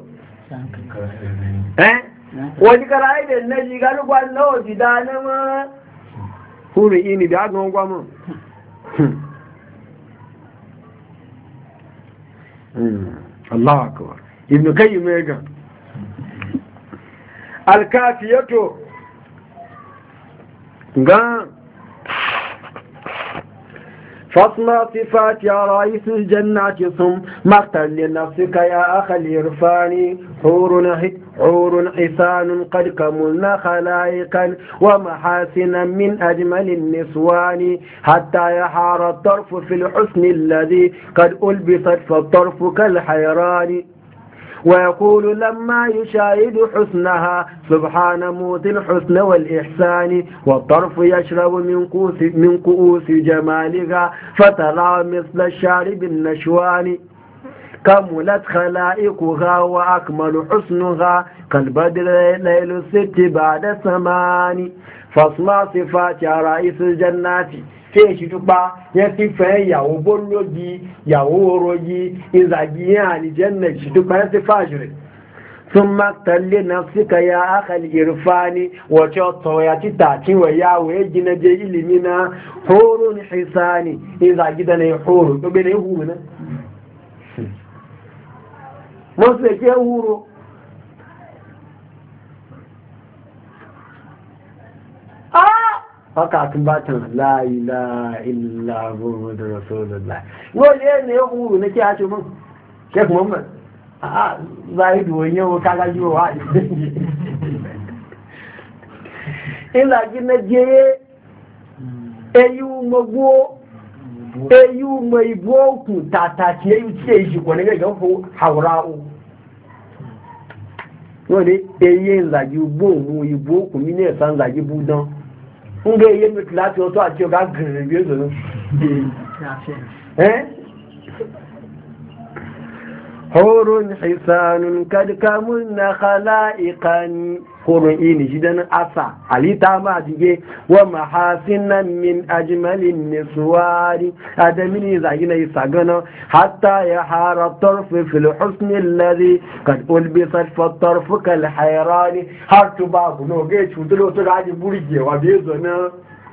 eh wani karai da na ji galu gwan na waje da na ma huru ini da ga gwamu Allah akbar ibn kayyim ya al-kafiyatu ga فاصنع صفات يا رئيس الجنات ثم مقتل لنفسك يا أخ الإرفان حور حور حسان قد كملنا خلائقا ومحاسنا من أجمل النسوان حتى يحار الطرف في الحسن الذي قد ألبست فالطرف كالحيران ويقول لما يشاهد حسنها سبحان موت الحسن والإحسان والطرف يشرب من كؤوس من كؤوس جمالها فترى مثل الشارب النشوان كملت خلائقها وأكمل حسنها كالبدر ليل الست بعد ثمان فاصنع صفات يا رئيس الجنات sai shi tuba ya fi fayin yawo bollogi yawo rogi izagiyan alijanna shi tuba ya fi fajirin sun maktalle na suka ya akal irfani wace oto ya ci tacin wa yawo ya gina je ilimi na horun hisani izagi da na yi horo ɗobe na yi huru na masu da ke huro haka tun batan la ilaha illa muhammadur rasulullah wole ne ya huru nake ya ce mun Sheikh Muhammad a zahidu wani yau kaga jiwa wa ila gina je eyu magwo eyu mai boku tataci eyu ce shi ko ne ga ko haura'u wole eyin zagi bo mu ibo ku mi ne san zagi budan nga yi mi kilasi wato a ce ga gurbe zo eh hurun hisanun kad kamunna khalaiqan hurun ini jidan asa alita ma dige wa mahasinan min ajmalin niswari adamini zagina isagana hatta ya hara tarf fil husn alladhi kad ulbisat fa tarf kal hayran har tu ba no ge chudulo to gaji burge wa bezo na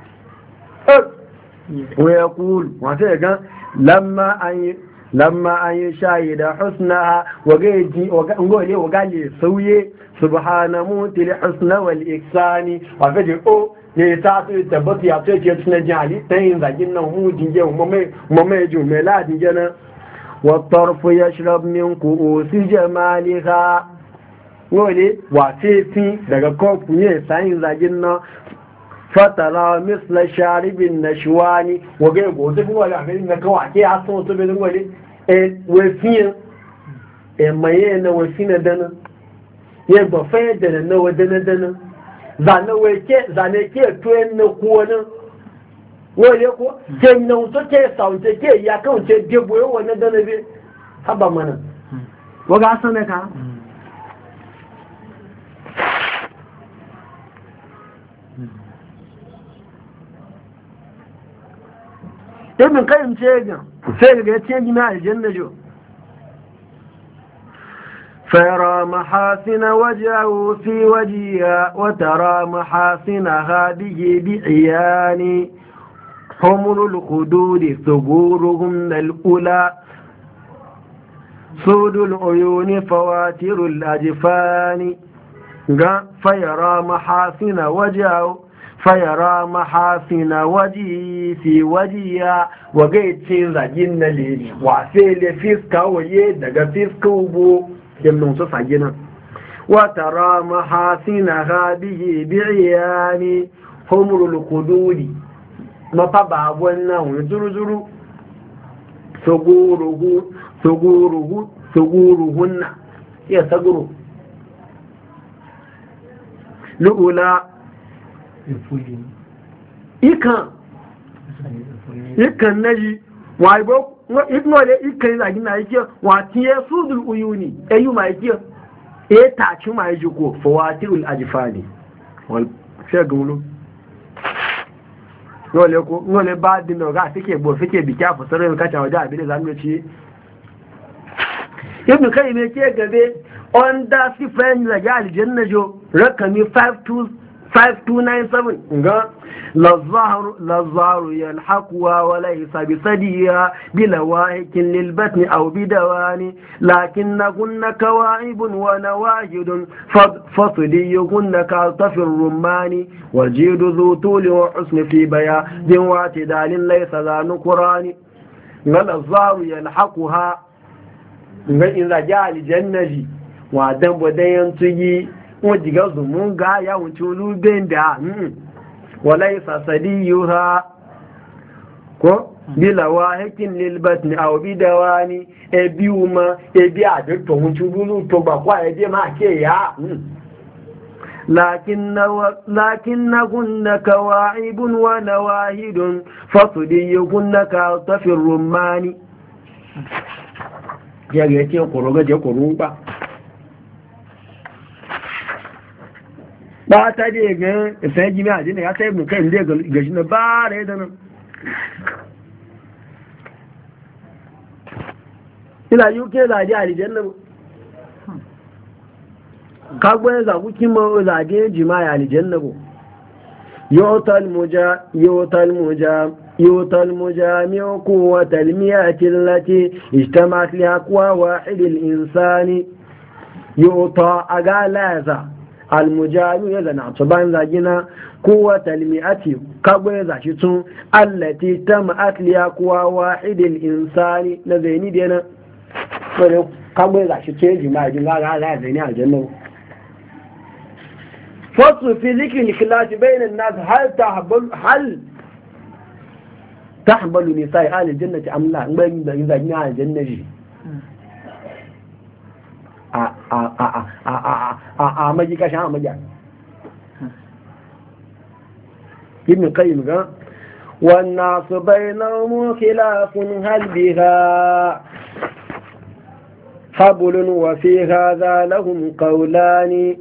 wa yaqul wa ta ga lamma an lamma an yi shayi da husnaha wagaji ngole wagaje sauye subhana mutil husna wal ihsani wa gaje o ne ta su tabbata ya ce ce tuna jali tayin zagin nan mu jinje mu mai mu mai ju mai ladin jana wa tarfu yashrab min ku'usi jamaliha ngole wa fi daga kofu ne tayin zagin nan fatara misla sharibin nashwani wagaje gobe kuma ga na kawake a son to be ngole e wefiyan e maye na wefina dana ye ba fa da na wadana dana zana weke zana ke tuen na kuwana wole ko ke na to ke saunte ke ya kan ce debo yo wannan dana be haba mana waga sana ka ibn qayyim ce ga sai ga ce gina aljanna jo فيرى محاسن وجهه في وجهها وترى محاسنها به بعيان حمر الخدود ثغورهم الأولى سود العيون فواتر الأجفان فيرى محاسن وجهه fayara mahasina waji fi wajiya wa gaicin zagin na le wa fele fiska waye daga fiska ubo yamnan su sagina wa tara mahasina hadihi bi'yani humrul qududi mafa ba wannan wani zuru zuru suguruhu suguruhu suguruhunna ya saguru lu'ula ikan ikan naji wa ibo ignore ikan zagi na yake wa tiye sudul uyuni ayu ma yake e ta ci ma yake ko fawatirul ajfani wal shagulu nole ko nole ba din da ga fike bo fike bika fasara ka ta waje abin da zamu ci ibn kai me ke gabe on da sifan zagi aljanna jo rakami five two nine seven nga lazzaru lazzaru yalhaqwa wa laysa bisadiya bilawahikin lilbatni aw bidawani lakinnakunna kawa'ibun wa nawajidun fasliyukunna ka tafir rumani wajidu dhu tuli wa husni fi baya jinwati dalin laysa za nukurani nga lazzaru yalhaqha nga in rajali jannati wa dan bodayan tuyi wọ́n jìgá zùmún ga yawon tí olúgbé da wọ́lá ìsàsàdí yóò ha kó bílawa hekin lilbat ni a obi dawa ni ẹbí umar ẹbí àdẹ́tọ̀ wọn tí olúlú tó gbà kwá ẹbí máa ké ya lakinnahunna kawa'ibun wa nawahidun fasudiyukunna ka tafir rumani ya ga yake koro gaje koro ba ba ta da ga sai jimi a jini ya sai ibn kai da gashi na ba da yadda nan ina yi ke zaje aljanna ka gwaye za ku kima zaje jima'a aljanna bo yotal muja yotal muja yotal mujami'u quwwatal mi'ati allati ijtama'at li aqwa wahid al-insani yota agalaza almujami ya zana to ban zagina kowa talmi'ati kagwai zashi tun allati tam'at liya kuwa wahidil insani na zaini da yana kare kagwai zashi tun jima'i jin ga ga zaini aljanna fasu fi zikri ikhlas bainan nas hal tahbal hal tahbalu nisa'i ahli jannati amla in bayin da zagini aljannati a a a a a a maji kashin a maji ابن قيم قال والناس بينهم خلاف هل بها حبل وفي هذا لهم قولان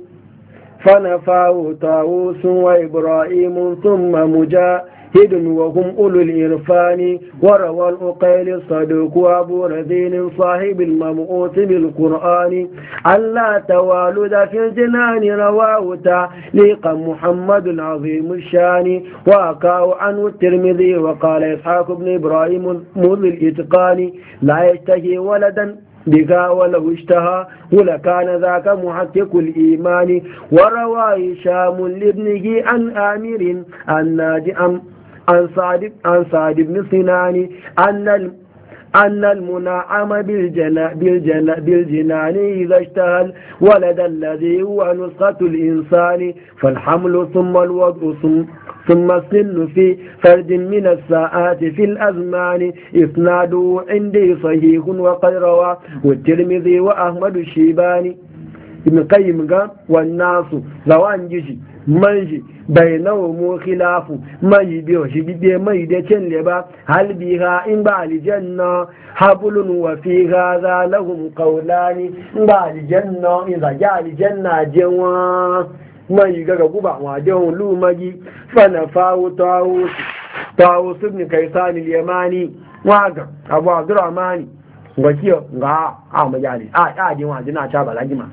فنفاه طاووس وإبراهيم ثم مجاهد وهم أولو الإرفان وروى الأقيل الصدوق وأبو رزين صاحب المبعوث بالقرآن ألا توالد في الجنان رواه تعليق محمد العظيم الشان وأقاه عنه الترمذي وقال إسحاق بن إبراهيم مذ الإتقان لا يشتهي ولدا بها ولو اشتهى ولكان ذاك محقق الإيمان وروى هشام لابنه عن آمر عن ناجي عن سعد عن سعد بن سنان أن أن المنعم بالجنا بالجنا بالجنان إذا اشتهى الولد الذي هو نسخة الإنسان فالحمل ثم الوضع ثم ثم السن في فرد من الساعات في الأزمان إسناده عندي صحيح وقد روى والترمذي وأحمد الشيباني ابن قيم قال والناس زوان جشي manji bai nawa mu khilafu manji biyo shi biye mai da cin leba hal biha in ba aljanna habulun wa fi hadha lahum qawlani in ba aljanna in za ja aljanna jewa manji gaga guba wa jawon lumagi fa na fawu tawu tawu ibn kaysan al-yamani waga abu abdurrahmani wakiyo ga a majali a a jin wa jina ta balagima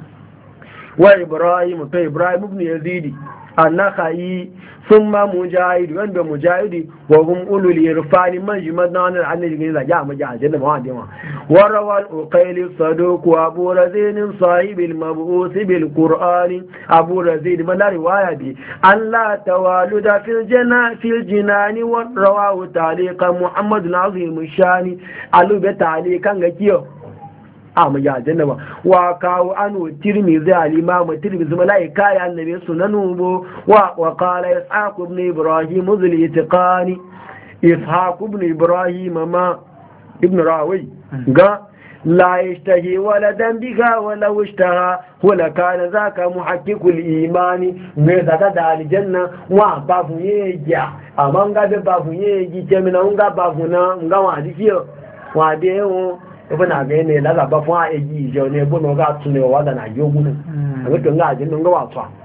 wa ibrahim to ibrahim ibn yazidi an-nakhai thumma mujahid wanda mujahidi wa hum ulul irfani man jimadan an-annabi ne zaga majali da wa dewa wa rawal uqayl saduq wa abu razin sahib al-mab'uth bil qur'an abu razin man riwaya bi alla tawaluda fil janna fil jinani wa rawahu ta'liqa muhammad al-azim al-shani alu bi ta'liqan ga kiyo a majajen da ba wa kawo an tirmizi al-imam tirmizi malaika ya annabi sunanu bo wa wa qala ishaq ibn ibrahim zul itiqani ishaq ibn ibrahim ma ibn rawi ga la yashtahi waladan bika wala ishtaha wala kana zaka muhaqqiqul imani me daga da aljanna wa babu yeja amanga be babu yeji temina unga babu na unga wa dikiyo wa dewo ebe na ga ne la ba fun a eji je ne bo no ga tun ne wa da na yogu ne a to nga je no ga wa twa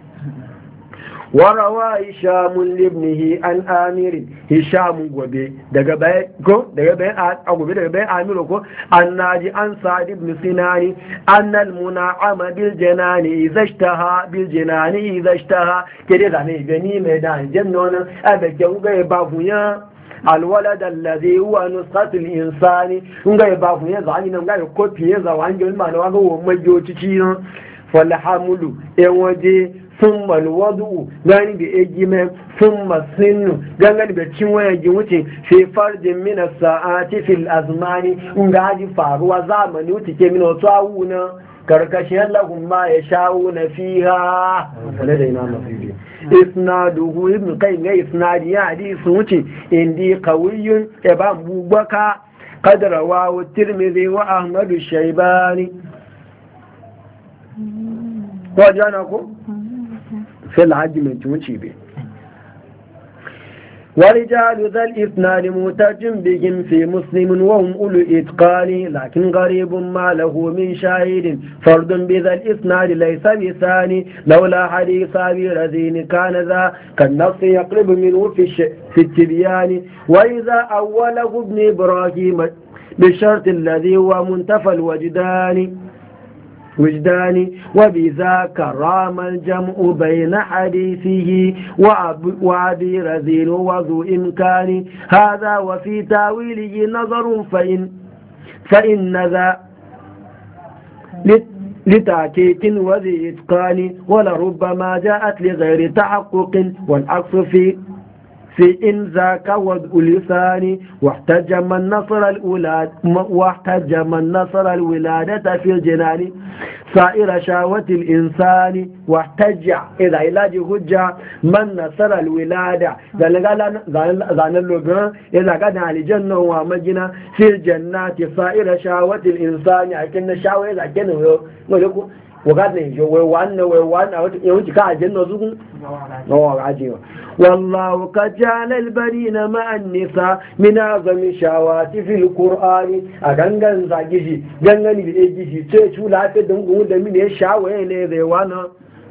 warawa hisham ibnihi an amir hisham gobe daga bai ko daga bai a gobe daga bai amir ko annaji an sa'id ibn sinani anna al muna'ama bil janani idha ishtaha bil janani idha ishtaha kede da ne gani me da jannon abe ga ba funya alwalad alladhi huwa nusqatu al-insani nga ba ku ya zani nan ga kopi ya zawan gel ma na ga wo majo cici fal hamulu e waje thumma alwadu gani bi ejime thumma sinu gangani be cin waya ji wuce fi farjin min as-sa'ati fil azmani nga ji faruwa zamani wuce ke min wato awuna karkashin lahum ma yasha'una fiha wala da ina mafi isnaduhu ibn qayyim ya isnadi ya hadisi wuce indi qawiyyun ibn bubaka qad rawahu tirmidhi wa ahmad ash-shaybani ko jana ko fil hajj wuce be ورجال ذا الإثنان مترجم بهم في مسلم وهم أولو إتقان لكن غريب ما له من شاهد فرد بذا الإثنان ليس بثاني لولا حديث أبي رزين كان ذا كالنص يقرب منه في, الش... في التبيان وإذا أوله ابن إبراهيم بالشرط الذي هو منتفى الوجدان وجداني وبذاك رام الجمع بين حديثه وعبي رزين وذو إمكان هذا وفي تاويله نظر فإن فإن ذا لتعكيك وذي إتقان ولربما جاءت لغير تحقق والعكس في في إن ذاك وضع لساني واحتج من نصر الأولاد واحتج من نصر الولادة في الجنان سائر شهوة الإنسان واحتج إذا علاج حجة من نصر الولادة قال قال اللغة إذا قد على الجنة ومجنة في الجنات سائر شهوة الإنسان لكن الشهوة إذا كان وقد نجو ووان ووان يوجد كأجنة زوج والله قد جعل البنين مع النساء من أعظم الشهوات في القرآن أغنغن زاجيجي غنغن بيجيجي تشو لا تدنغو دمين الشهوة لذيوانا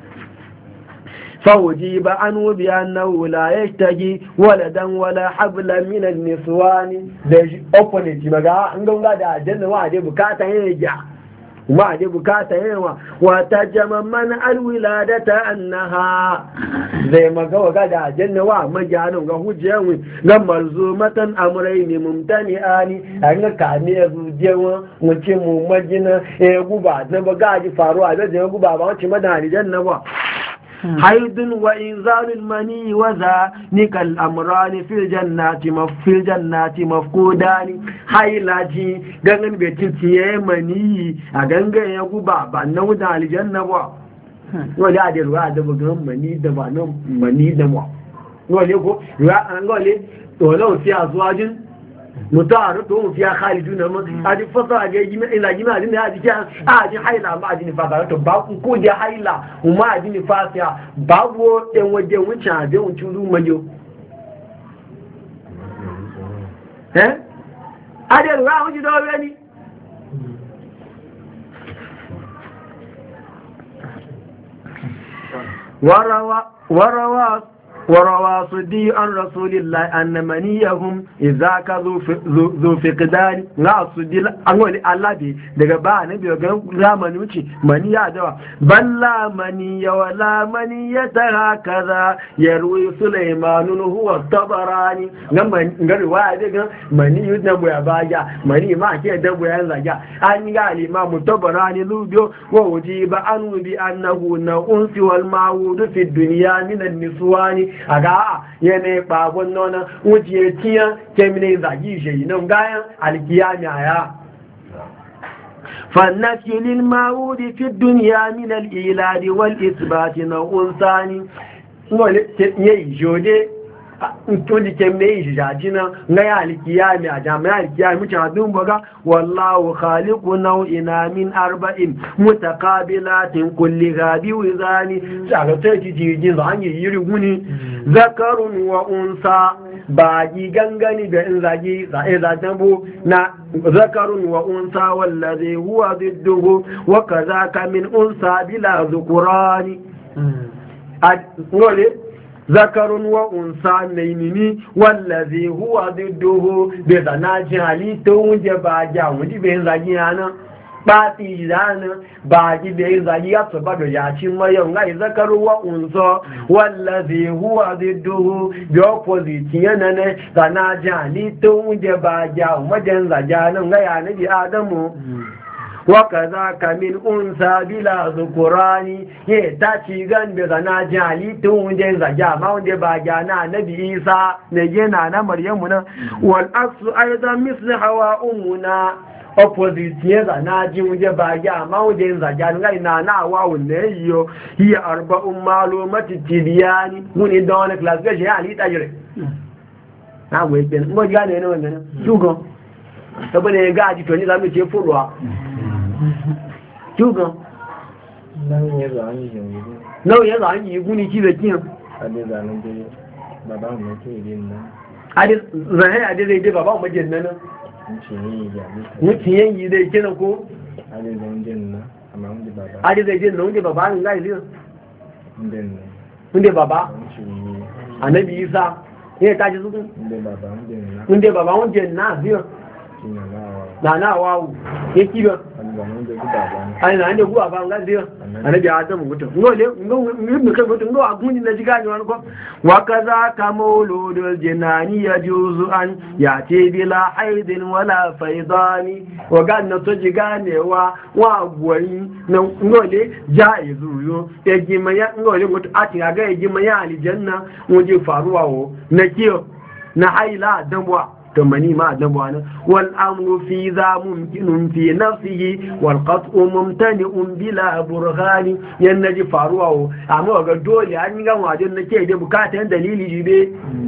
فوجيب عنه بأنه لا يشتهي ولدا ولا حبلا من النسوان ذي أوبنتي مغا نغنغا دا جنة وعدي بكاتا يجع ma da bukata yawa wata jamamman alwiladata annaha zai magawa ga da janna wa majanin ga hujjawi ga marzumatan amrayni mumtani'ani an ga kame zujewa wuce mu majina e guba da ba ga ji faruwa da je guba ba wace madani janna ba حيض وإنزال المني وذا نكال الأمران في الجنات في الجنات مفقودان حيلاجي غنغن بيتي مني أغنغن يغبا بانودا الجنة وا ولا دي روا da bugan mani da ba nan mani da wa wale ko ya an gole to law fi azwajin mutaru to fi khaliduna ma adi fasa ga yi ila gima din ya ji a ji haila ma ji ni fasa to ba ko da haila kuma ji ni fasa babu en waje wuce abe wuce ru majo eh adi ruwa wuce da wani warawa warawa وروى صدي عن رسول الله أن منيهم إذا كذو ذو فقدان لا صدي أقول الله دي دقباء نبي وقال لا منوشي منيا دوا بل لا مني ولا منية هكذا يروي سليمان هو الطبراني قال واحد مني يدنبو يا باجا مني ما كي يدنبو يا زجا أن قال الإمام الطبراني لوبيو ووجيب عنه بأنه نؤنس والمعود في الدنيا من النسوان aga yana babon nona wuce tiya kemine zagi shi nan gayan alkiyami aya فالنفي للمعود في الدنيا من الإيلاد والإثبات نوع ثاني يجودي tun ke mai jajina na ya alkiyami a jami'a alkiyami mutane baga wallahu khaliqu nau'ina min arba'in mutaqabilatin kulli gabi wizani saka ta ji ji zan yi yiri guni zakarun wa unsa ba gi gangani da in zagi sai za tambo na zakarun wa unsa wallazi huwa didduhu wa kadhaka min unsa bila zukurani ngole zakarun wa unsa nainini wallazi huwa didduhu bi zanaji halittu wuje ba ja wudi be zagi yana ba ti zana ba ji be zagi ya to ba do ya ci mayo ngai zakaru wa unsa wallazi huwa didduhu bi opposite yana ne zanaji halittu wuje ba ja wajen zagana ngai anabi adamu وكذاك من أنثى بلا ذكران يتاتي غن بغنا جالي تونجن زجا ما وند باجانا نبي عيسى نجينا نا مريم والأصل أيضا مثل حواء أمنا opposite yeza na ji wuje baja ma wuje zaja ngai na na wa wunne yo hiya arba'un malumati tibiyani muni don class ga je ali tajire na we ben ngo ga ne ne wannan shugo saboda ga ji to ni zamu ce furwa Jógan. Náà yẹ rà ń yìí gún ní kí lè kíyàn. Adézànà dé bàbá ọmọ tó ìdí nná. Adézànà adézà ìdé bàbá ọmọ jẹ nná. Wọ́n ti yẹn yìí lè jẹ́ náà kó. Adézànà jẹ́ nná, àmà ń dé bàbá. Adézànà jẹ́ nná, ń dé bàbá ń láì lé. Ń dé nná. Ń dé bàbá. Ànábì Ìsá. Yẹ́ ká jẹ́ sókún. Ń dé bàbá ń dé nná. Ń dé bàbá ń jẹ nná àbí ọ̀. Nana wawu. Yẹ́ kí bọ̀. Ai na inda guwa ba ngan zai annabi adam mutum ngole ngin kai mutum ngo agunji na jiga ni wani ko wa kaza ka mauludul jinani yajuzu an yati bila haidin wala faidani wa ganna to jiga ne wa wa goyi na ngole jaizu yo ya gimaya ngole mutu ati ga ya gimaya aljanna wuje faruwa wo na kiyo na haila damwa to mani ma adabu ana wal amru fi za mumkinun fi nafsihi wal qat'u mumtani'un bila burhani yan naji faruwa amma ga dole an yi gan wajen nake da bukatan dalili jibe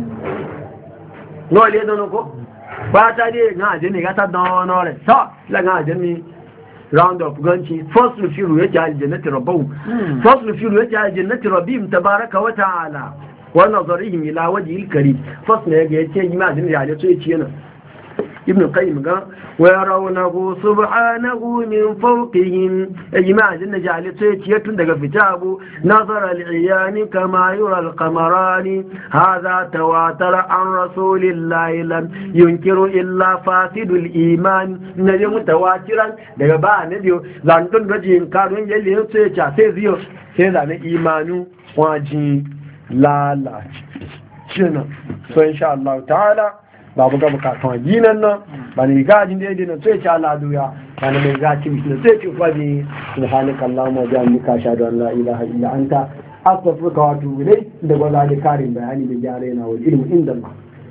no le don ko ba ta dai ga je ne ga ta don no re so la ga je ni round of ganci first refiru yake aljannati rabbu first refiru yake aljannati rabbim tabaraka wa ta'ala wa nazarihim ila wajhil karim first ne ga yace yi ma din ya le so yace yana ibn qayyim ga wa yarawnahu subhanahu min fawqihim ijma' jinna ja'ala so yace tun daga fitabu nazara al-iyani kama yura al-qamarani hadha tawatara an rasulillahi lam yunkiru illa fasidul iman nabi mutawatiran daga ba nabi zantun gajin karun yalle so yace sai ziyo sai zane imanu waji lala shina so insha Allah ta'ala babu ga bukatun ajinan nan ba ne gajin daidai na sai ci aladuya ba ne mai gaci na sai ci kwabi subhanaka allahumma wa bihamdika ashhadu an la ilaha illa anta astaghfiruka wa atubu ilayk da gwada da karin bayani da gyara yana wal ilmu inda Allah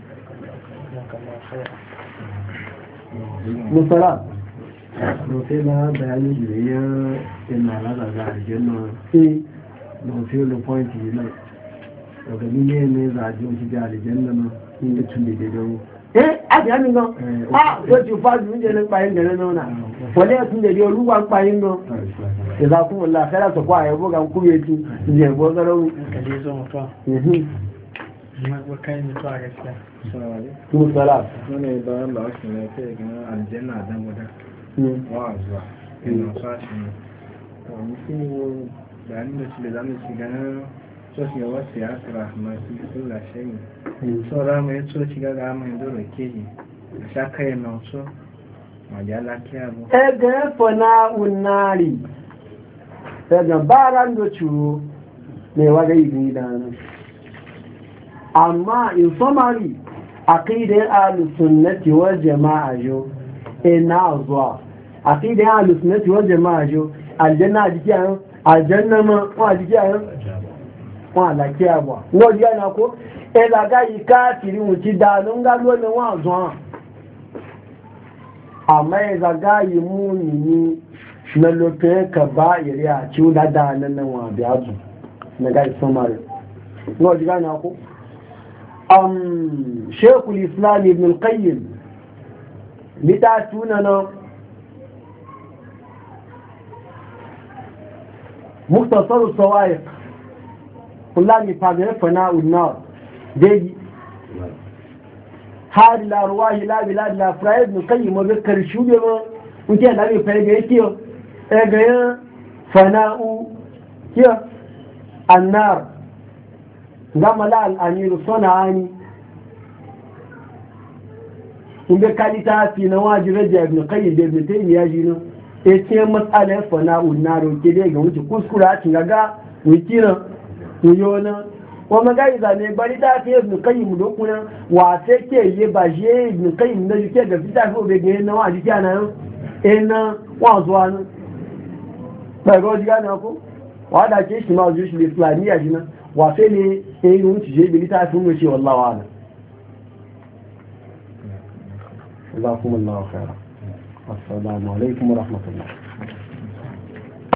musala no sai na bayani da ya ina la da aljanna eh no sai lo point ne daga ni ne ne za a ji shi da aljanna no inda tun da daidai eh abi ami gan ah so ti fa ju nje le pa yin gele no na wole tun de oluwa pa yin no e za ku la khala so kwa e bo gan ku ye ti je bo garo kale so mo to mhm ma ko kai mi to aga sia mu sala ne ba Allah shi ne ke gan aljanna dan wada wa azwa ina sa shi to mi fi da ni da shi da ni shi gan sosi ya wasu ya asira masu kula shemi so rama ya so shiga ga amin doro keji da sha kayan na so majala kiyabu ege fana unari daga baran da curo mai waga yi da nan amma in summary aqidar ahlus sunnati wal jama'a jo ina zuwa aqidar ahlus sunnati wal jama'a jo aljanna jiya aljanna ma wa jiya wọn àlàkí àwà wọ́n yá na kó ẹlàgá yìí káàkiri wọ́n ti dáa ló ń gá lónìí wọ́n àzọ́ hàn àmá ẹlàgá yìí mú nìní mẹ́lòpẹ́ kàbá ìrẹ́ àti ó dáadáa nínú wọn àbí àjù nígbà ìsọ́mà rẹ̀ wọ́n yá na kó Sheikhul Islam Ibn al-Qayyim níta túnà náà Mukhtasar as-Sawa'iq kula mi fagare fana unnar dai har la ruwahi la bilad la fraid no kai mo be karshu be mo unke la mi fage yake e ga fana u kiya annar ngama la al amir sanani inda kalita fi na wajibe da ibn qayyim da ibn taymiya jino e ce mas'ala fana unnar ke dai ga wuce kuskura cin ga wikina yona wa magai zane bari da ke ibn qayyim dokuna wa sai ke yi ba je ibn qayyim da yake ga fita ko be ga na wa jiya na ina wa zuwa na ba go jiya na ko wa da ke shi ma jushi islamiyya jina wa sai ne eh yun ci je bi ta sun ce wallahi wa ala jazakumullahu khairan assalamu alaikum wa rahmatullah